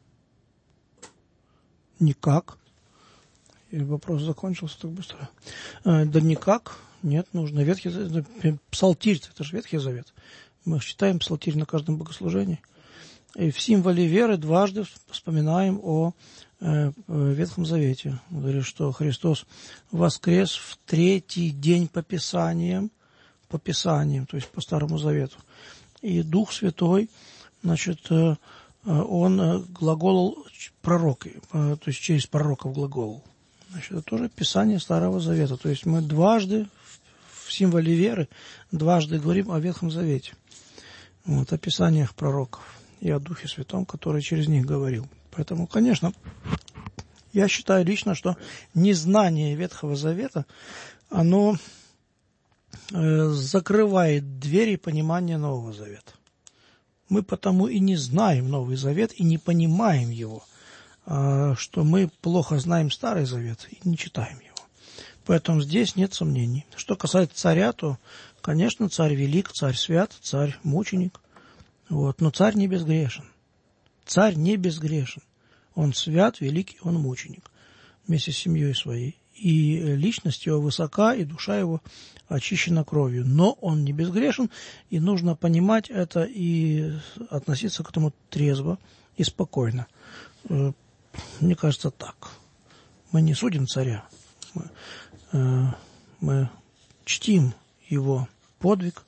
никак. И вопрос закончился так быстро. А, да никак. Нет, нужно Ветхий Завет. Псалтирь, это же Ветхий Завет. Мы читаем псалтирь на каждом богослужении. И в символе веры дважды вспоминаем о э, Ветхом Завете. Говорит, что Христос воскрес в третий день по Писаниям, по Писаниям, то есть по Старому Завету. И Дух Святой, значит, э, он глаголол пророк, то есть через пророков глаголол. Значит, это тоже Писание Старого Завета. То есть мы дважды в символе веры дважды говорим о Ветхом Завете. Вот, о Писаниях пророков и о Духе Святом, который через них говорил. Поэтому, конечно, я считаю лично, что незнание Ветхого Завета, оно э, закрывает двери понимания Нового Завета. Мы потому и не знаем Новый Завет, и не понимаем его, что мы плохо знаем Старый Завет и не читаем его. Поэтому здесь нет сомнений. Что касается царя, то, конечно, царь велик, царь свят, царь мученик. Вот. Но царь не безгрешен. Царь не безгрешен. Он свят, велик, и он мученик вместе с семьей своей. И личность его высока, и душа его очищена кровью. Но он не безгрешен, и нужно понимать это и относиться к этому трезво и спокойно. Мне кажется, так. Мы не судим царя. Мы, мы чтим его подвиг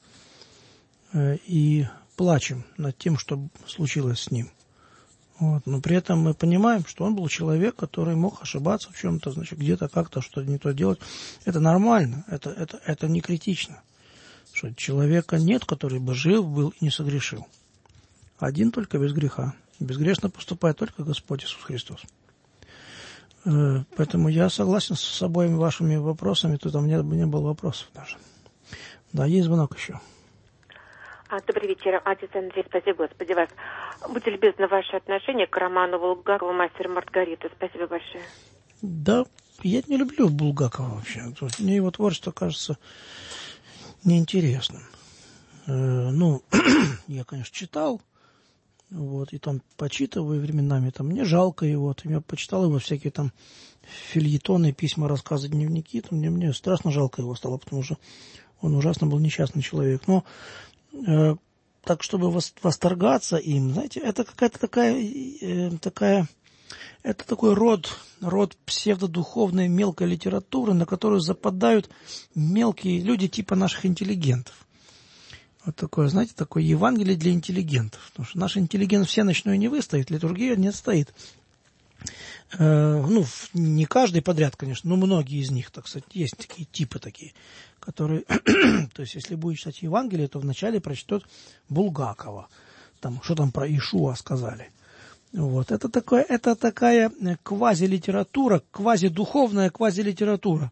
и плачем над тем, что случилось с ним. Вот. Но при этом мы понимаем, что он был человек, который мог ошибаться в чем-то, значит, где-то как-то что-то не то делать. Это нормально, это, это, это не критично. Что человека нет, который бы жил, был и не согрешил. Один только без греха. Безгрешно поступает только Господь Иисус Христос. Поэтому я согласен с обоими вашими вопросами. Тут у меня не было вопросов даже. Да, есть звонок еще. А, добрый вечер, отец Андрей, спаси Господи вас. Будьте любезны, ваше отношение к роману Булгакова «Мастер и Маргарита». Спасибо большое. Да, я не люблю Булгакова вообще. Мне его творчество кажется неинтересным. Э, ну, я, конечно, читал, вот, и там почитываю временами, там, мне жалко его, вот, я почитал его всякие там фельетоны, письма, рассказы, дневники, там, мне, мне страшно жалко его стало, потому что он ужасно был несчастный человек. Но э, так, чтобы восторгаться им, знаете, это какая-то такая, э, такая, это такой род, род псевдодуховной мелкой литературы, на которую западают мелкие люди типа наших интеллигентов. Вот такое, знаете, такое Евангелие для интеллигентов. Потому что наш интеллигент все ночной не выстоит, литургия не стоит. ну, не каждый подряд, конечно, но многие из них, так сказать, есть такие типы такие, которые, то есть, если будет читать Евангелие, то вначале прочтет Булгакова, там, что там про Иешуа сказали. Вот, это, такое, это такая квазилитература, квазидуховная квазилитература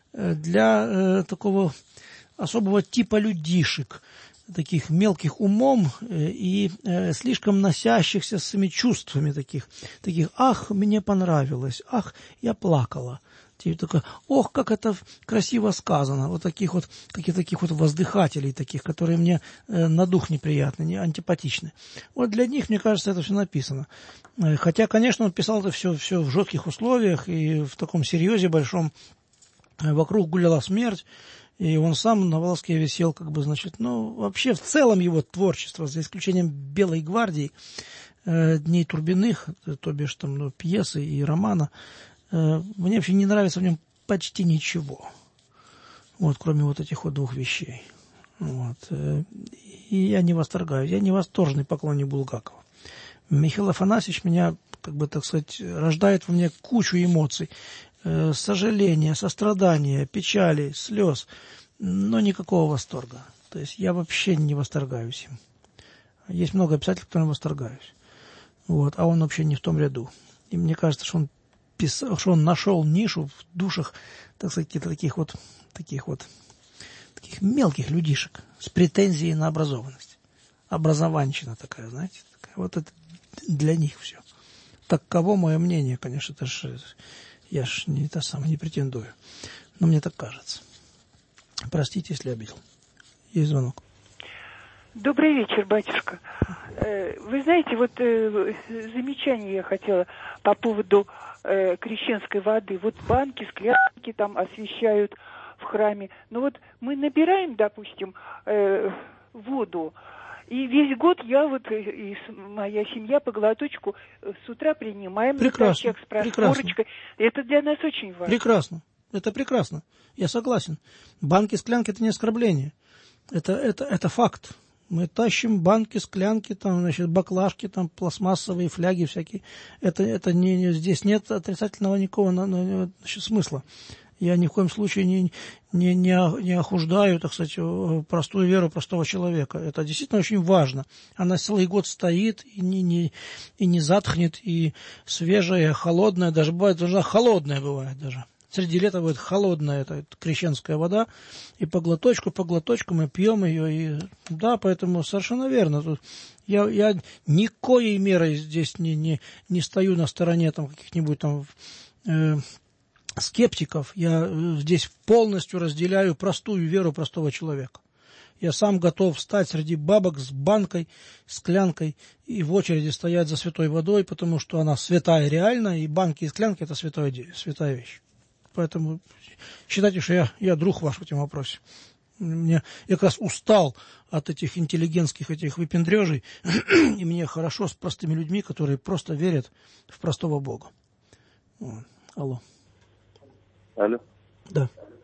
для э, такого особого типа людишек, таких мелких умом и э, слишком носящихся с своими чувствами таких, таких, ах, мне понравилось, ах, я плакала. Типа такое, ох, как это красиво сказано. Вот таких вот, каких таких вот воздыхателей таких, которые мне э, на дух неприятны, не антипатичны. Вот для них, мне кажется, это все написано. Э, хотя, конечно, он писал это все, все в жестких условиях и в таком серьезе большом. Э, вокруг гуляла смерть. И он сам на волоске висел, как бы, значит, ну, вообще в целом его творчество, за исключением «Белой гвардии», э, «Дней Турбиных», то бишь там, ну, пьесы и романа, э, мне вообще не нравится в нем почти ничего, вот, кроме вот этих вот двух вещей. Вот, э, и я не восторгаюсь, я не восторженный поклонник Булгакова. Михаил Афанасьевич меня, как бы, так сказать, рождает во мне кучу эмоций. Сожаления, сострадания, печали, слез, но никакого восторга. То есть я вообще не восторгаюсь им. Есть много писателей, которым восторгаюсь. Вот, а он вообще не в том ряду. И мне кажется, что он писал, что он нашел нишу в душах, так сказать, каких-то таких вот, таких вот, таких мелких людишек с претензией на образованность. Образованщина такая, знаете, такая. Вот это для них все. Таково мое мнение, конечно, это же... Я ж не то самое, не претендую. Но мне так кажется. Простите, если обидел. Есть звонок. Добрый вечер, батюшка. Вы знаете, вот замечание я хотела по поводу крещенской воды. Вот банки, склянки там освещают в храме. Но вот мы набираем, допустим, воду, и весь год я вот и моя семья по глоточку с утра принимаем. Прекрасно, с проскорочкой. Это для нас очень важно. Прекрасно. Это прекрасно. Я согласен. Банки, склянки – это не оскорбление. Это, это, это факт. Мы тащим банки, склянки, там, значит, баклажки, там, пластмассовые фляги всякие. Это, это не, не, здесь нет отрицательного никакого, значит, смысла. Я ни в коем случае не, не, не, не охуждаю, так сказать, простую веру простого человека. Это действительно очень важно. Она целый год стоит и не, не, и не затхнет, и свежая, холодная, даже бывает, даже холодная бывает даже. Среди лета будет холодная эта, эта крещенская вода, и по глоточку, по глоточку мы пьем ее. И, да, поэтому совершенно верно. Тут я, я никоей мерой здесь не, не, не стою на стороне там, каких-нибудь там... Э, скептиков. Я здесь полностью разделяю простую веру простого человека. Я сам готов встать среди бабок с банкой, склянкой и в очереди стоять за святой водой, потому что она святая реально, и банки и склянки – это святая, святая вещь. Поэтому считайте, что я, я друг ваш в этом вопросе. Мне, я как раз устал от этих интеллигентских этих выпендрежей, и мне хорошо с простыми людьми, которые просто верят в простого Бога. Вот. Алло. Алло. Да.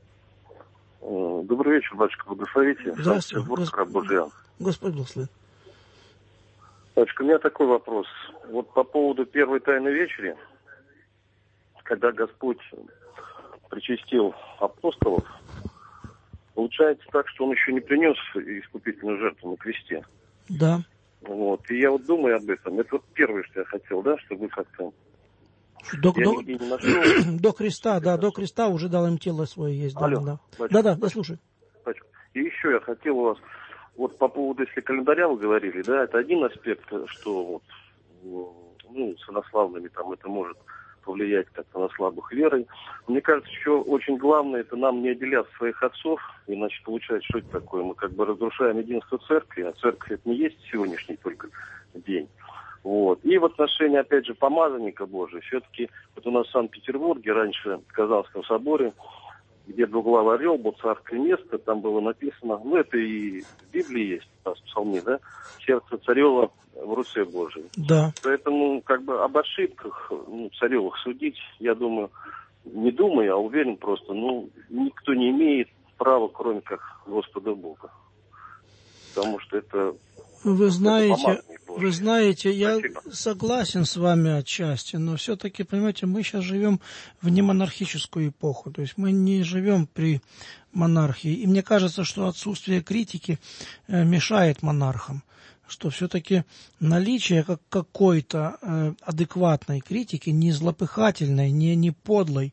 Добрый вечер, батюшка, благословите. Здравствуйте. Господь, Господь благословит. Батюшка, у меня такой вопрос. Вот по поводу первой Тайной Вечери, когда Господь причастил апостолов, получается так, что Он еще не принес искупительную жертву на кресте. Да. Вот. И я вот думаю об этом. Это вот первое, что я хотел, да, чтобы как-то... До, до, до креста, да, до креста уже дал им тело свое есть. Алло, да, батюшка, да, да, да, слушай. Батюшка. И еще я хотел у вас, вот по поводу, если календаря вы говорили, да, это один аспект, что вот, ну, с инославными там это может повлиять как-то на слабых верой. Мне кажется, еще очень главное, это нам не отделять своих отцов, иначе получается, что это такое, мы как бы разрушаем единство церкви, а церковь это не есть сегодняшний только день. Вот. И в отношении, опять же, помазанника Божия, все-таки вот у нас в Санкт-Петербурге раньше в Казанском соборе, где двуглавый орел, был царское место, там было написано, ну это и в Библии есть, у нас в Псалме, да, сердце царева в руце Божией. Да. Поэтому как бы об ошибках, ну, царевых судить, я думаю, не думаю, а уверен просто, ну, никто не имеет права, кроме как Господа Бога. Потому что это Вы знаете, вы знаете, я согласен с вами отчасти, но все-таки, понимаете, мы сейчас живем в немонархическую эпоху, то есть мы не живем при монархии. И мне кажется, что отсутствие критики мешает монархам, что все-таки наличие как какой-то э, адекватной критики, не злопыхательной, не, не подлой,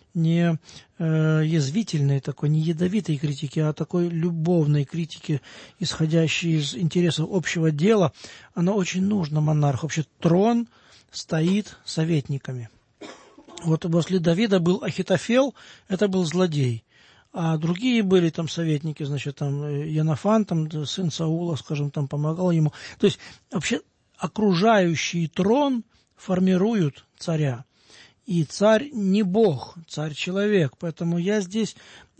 не э, язвительной такой, не ядовитой критики, а такой любовной критики, исходящей из интересов общего дела, она очень нужна монарху. Вообще трон стоит советниками. Вот после Давида был Ахитофел, это был злодей. А другие были там советники, значит, там Йонафан, там сын Саула, скажем, там помогал ему. То есть вообще окружающий трон формируют царя. И царь не бог, царь человек. Поэтому я здесь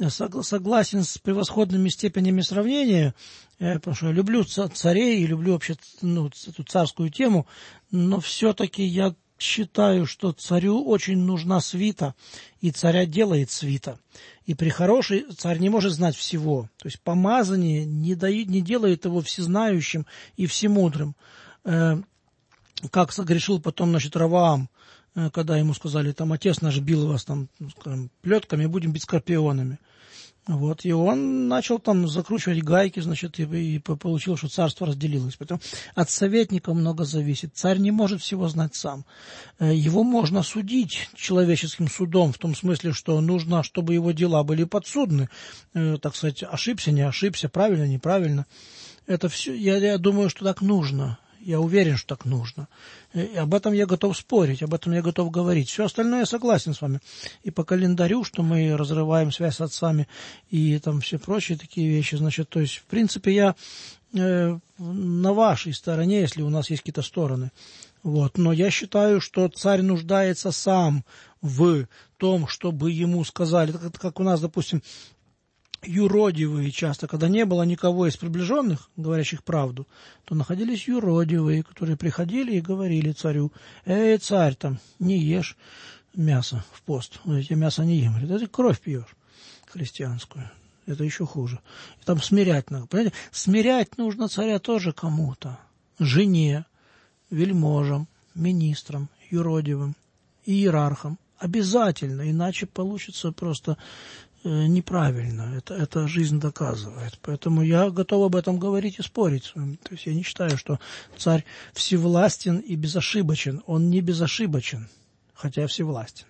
согласен с превосходными степенями сравнения, потому что я люблю царей и люблю вообще, ну, эту царскую тему, но все-таки я считаю, что царю очень нужна свита, и царя делает свита. И при хорошей царь не может знать всего. То есть помазание не, дает, не делает его всезнающим и всемудрым. Э, как согрешил потом, значит, Раваам, э, когда ему сказали, там, отец наш бил вас там, скажем, плетками, будем бить скорпионами. Вот, и он начал там закручивать гайки, значит, и, и получил, что царство разделилось. Поэтому от советника много зависит. Царь не может всего знать сам. Его можно судить человеческим судом, в том смысле, что нужно, чтобы его дела были подсудны. Так сказать, ошибся, не ошибся, правильно, неправильно. Это все, я, я думаю, что так нужно. Я уверен, что так нужно. И об этом я готов спорить, об этом я готов говорить. Все остальное я согласен с вами. И по календарю, что мы разрываем связь с отцами, и там все прочие такие вещи. Значит, то есть, в принципе, я э, на вашей стороне, если у нас есть какие-то стороны. Вот. Но я считаю, что царь нуждается сам в том, чтобы ему сказали, как, как у нас, допустим, юродивые часто, когда не было никого из приближенных, говорящих правду, то находились юродивые, которые приходили и говорили царю: «Эй, царь, там, не ешь мясо в пост, я мясо не ем». Говорит: «Ты кровь пьешь христианскую». Это еще хуже. И там смирять надо. Понимаете? Смирять нужно царя тоже кому-то. Жене, вельможам, министрам, юродивым, иерархам. Обязательно, иначе получится просто неправильно. Это, это жизнь доказывает. Поэтому я готов об этом говорить и спорить с вами. То есть я не считаю, что царь всевластен и безошибочен. Он не безошибочен, хотя всевластен.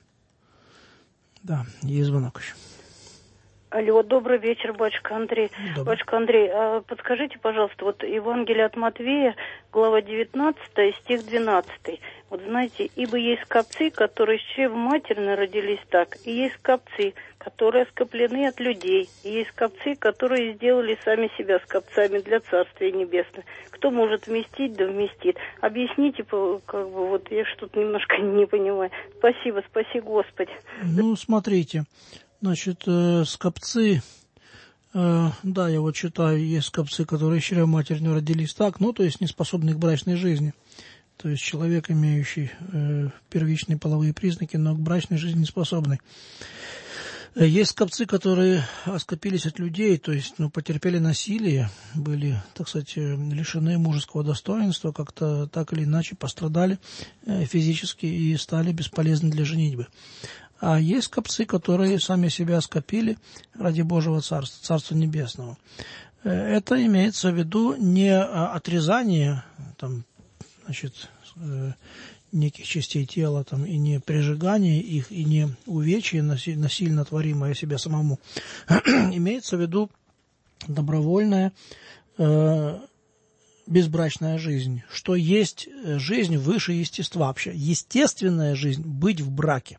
Да, есть звонок еще. Алло, добрый вечер, батюшка Андрей. Добрый. Батюшка Андрей, а подскажите, пожалуйста, вот Евангелие от Матвея, глава девятнадцатая, стих двенадцатый. Вот знаете, ибо есть скопцы, которые с чрева матерно родились так, и есть скопцы, которые скоплены от людей, и есть скопцы, которые сделали сами себя скопцами для Царствия Небесного. Кто может вместить, да вместит. Объясните, как бы, вот я что-то немножко не понимаю. Спасибо, спаси Господи. Ну, смотрите. Значит, э, скопцы, э, да, я вот читаю, есть скопцы, которые с чрева матерью родились так, ну, то есть не способны к брачной жизни. То есть человек, имеющий э, первичные половые признаки, но к брачной жизни не способный. Есть скопцы, которые оскопились от людей, то есть, ну, потерпели насилие, были, так сказать, лишены мужеского достоинства, как-то так или иначе пострадали э, физически и стали бесполезны для женитьбы. А есть скопцы, которые сами себя скопили ради Божьего Царства, Царства Небесного. Это имеется в виду не отрезание там, значит, неких частей тела там, и не прижигание их, и не увечье насильно творимое себе самому. Имеется в виду добровольная э, безбрачная жизнь, что есть жизнь выше естества вообще. Естественная жизнь – быть в браке.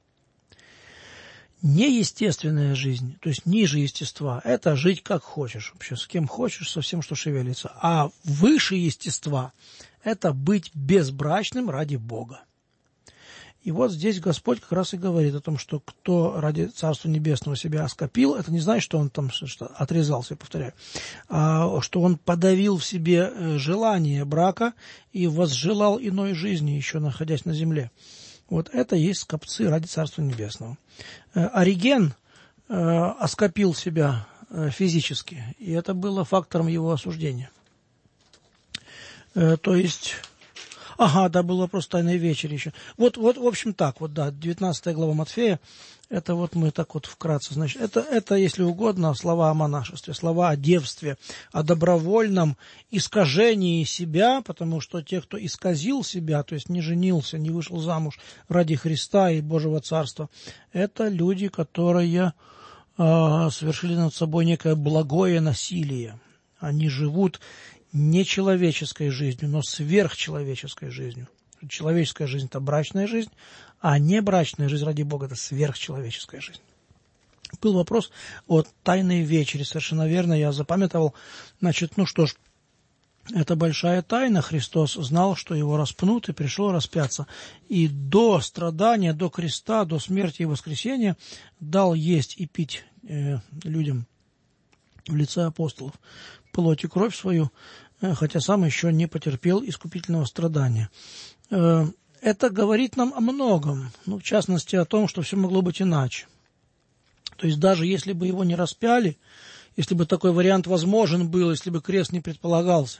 Неестественная жизнь, то есть ниже естества, это жить как хочешь, вообще с кем хочешь, со всем, что шевелится. А выше естества – это быть безбрачным ради Бога. И вот здесь Господь как раз и говорит о том, что кто ради Царства Небесного себя оскопил, это не значит, что он там что, отрезался, я повторяю, а что он подавил в себе желание брака и возжелал иной жизни, еще находясь на земле. Вот это есть скопцы ради Царства Небесного. Ориген э, оскопил себя э, физически, и это было фактором его осуждения. Э, то есть... Ага, да, был вопрос тайной вечери еще. Вот, вот, в общем, так вот, да, девятнадцатая глава Матфея, это вот мы так вот вкратце, значит, это, это, если угодно, слова о монашестве, слова о девстве, о добровольном искажении себя, потому что те, кто исказил себя, то есть не женился, не вышел замуж ради Христа и Божьего Царства, это люди, которые э, совершили над собой некое благое насилие. Они живут не человеческой жизнью, но сверхчеловеческой жизнью. Человеческая жизнь – это брачная жизнь, а не брачная жизнь ради Бога – это сверхчеловеческая жизнь. Был вопрос о тайной вечере, совершенно верно, я запамятовал. Значит, ну что ж, это большая тайна. Христос знал, что его распнут, и пришел распяться. И до страдания, до креста, до смерти и воскресения дал есть и пить э, людям в лице апостолов плоть и кровь свою, хотя сам еще не потерпел искупительного страдания. Это говорит нам о многом, ну, в частности о том, что все могло быть иначе. То есть даже если бы его не распяли, если бы такой вариант возможен был, если бы крест не предполагался,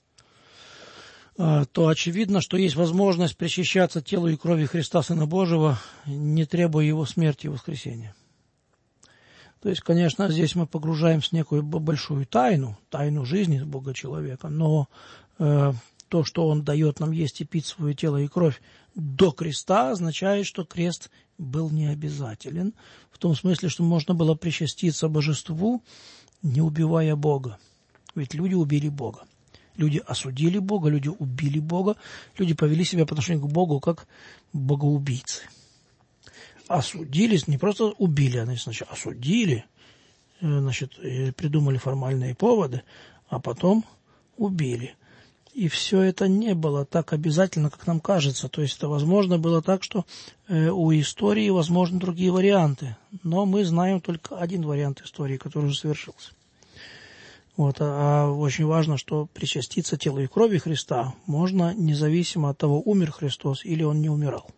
то очевидно, что есть возможность причащаться телу и крови Христа, Сына Божьего, не требуя его смерти и воскресения. То есть, конечно, здесь мы погружаемся в некую большую тайну, тайну жизни Бога человека, но э, то, что Он дает нам есть и пить свое тело и кровь до креста, означает, что крест был не обязателен, в том смысле, что можно было причаститься божеству, не убивая Бога. Ведь люди убили Бога. Люди осудили Бога, люди убили Бога, люди повели себя по отношению к Богу как богоубийцы. Осудились, не просто убили, они сначала осудили, значит, придумали формальные поводы, а потом убили. И все это не было так обязательно, как нам кажется. То есть это, возможно, было так, что у истории возможны другие варианты. Но мы знаем только один вариант истории, который уже совершился. Вот, а очень важно, что причаститься телу и крови Христа можно независимо от того, умер Христос или Он не умирал.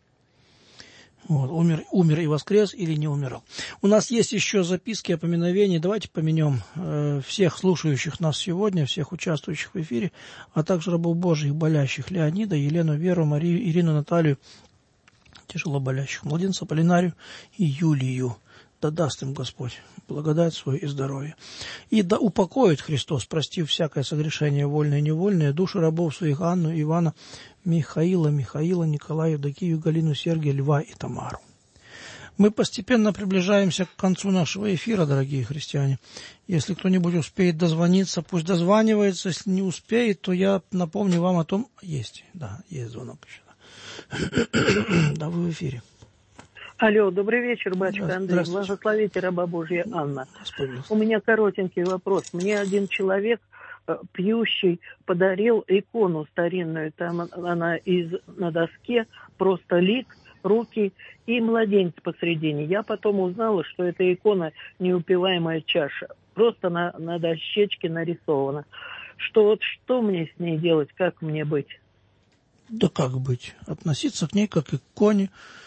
Вот, умер, умер и воскрес или не умирал. У нас есть еще записки о поминовении. Давайте помянем э, всех слушающих нас сегодня, всех участвующих в эфире, а также рабов Божьих, болящих: Леонида, Елену, Веру, Марию, Ирину, Наталью, тяжело болящих, младенца Полинарию и Юлию. Да даст им Господь благодать свою и здоровье. И да упокоит Христос, простив всякое согрешение вольное и невольное, души рабов своих Анну, Ивана, Михаила, Михаила, Николая, Евдокию, Галину, Сергия, Льва и Тамару. Мы постепенно приближаемся к концу нашего эфира, дорогие христиане. Если кто-нибудь успеет дозвониться, пусть дозванивается. Если не успеет, то я напомню вам о том... Есть, да, есть звонок еще. Да, вы в эфире. Алло, добрый вечер, батюшка Андрей. Благословите раба Божья Анна. У меня коротенький вопрос. Мне один человек, пьющий, подарил икону старинную. Там она из, на доске, просто лик, руки и младенец посредине. Я потом узнала, что эта икона неупиваемая чаша. Просто на, на дощечке нарисована. Что, вот, что мне с ней делать, как мне быть? Да как быть? Относиться к ней как к иконе.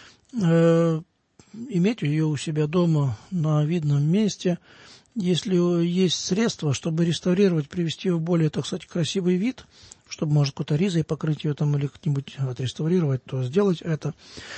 Э, иметь ее у себя дома на видном месте. Если есть средства, чтобы реставрировать, привести ее в более, так сказать, красивый вид, чтобы, может, какой-то ризой покрыть ее там или как-нибудь отреставрировать, то сделать это.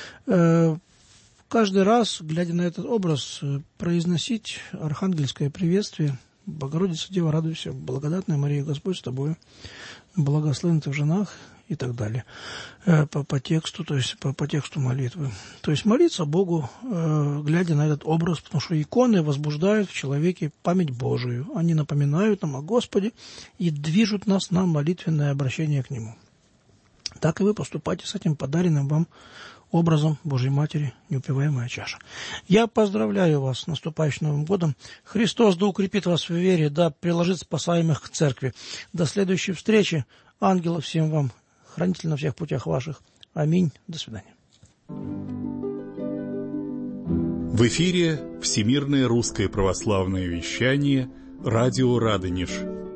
Э, каждый раз, глядя на этот образ, произносить архангельское приветствие: Богородица, Дева, радуйся, благодатная Мария, Господь с тобою, благословенна ты в женах, и так далее, по, по тексту, то есть по, по тексту молитвы. То есть молиться Богу, э, глядя на этот образ, потому что иконы возбуждают в человеке память Божию. Они напоминают нам о Господе и движут нас на молитвенное обращение к Нему. Так и вы поступайте с этим подаренным вам образом Божьей Матери, неупиваемая чаша. Я поздравляю вас с наступающим Новым годом. Христос да укрепит вас в вере, да приложит спасаемых к церкви. До следующей встречи. Ангелов всем вам, хранитель на всех путях ваших. Аминь. До свидания. В эфире Всемирное русское православное вещание, радио Радонеж.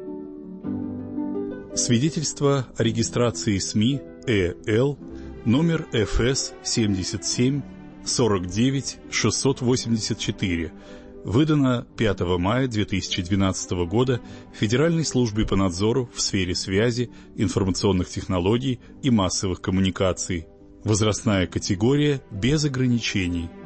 Свидетельство о регистрации СМИ ЭЛ номер эф эс семьдесят семь сорок девять шестьсот восемьдесят четыре, выдано пятого мая две тысячи двенадцатого года Федеральной службой по надзору в сфере связи, информационных технологий и массовых коммуникаций. Возрастная категория без ограничений.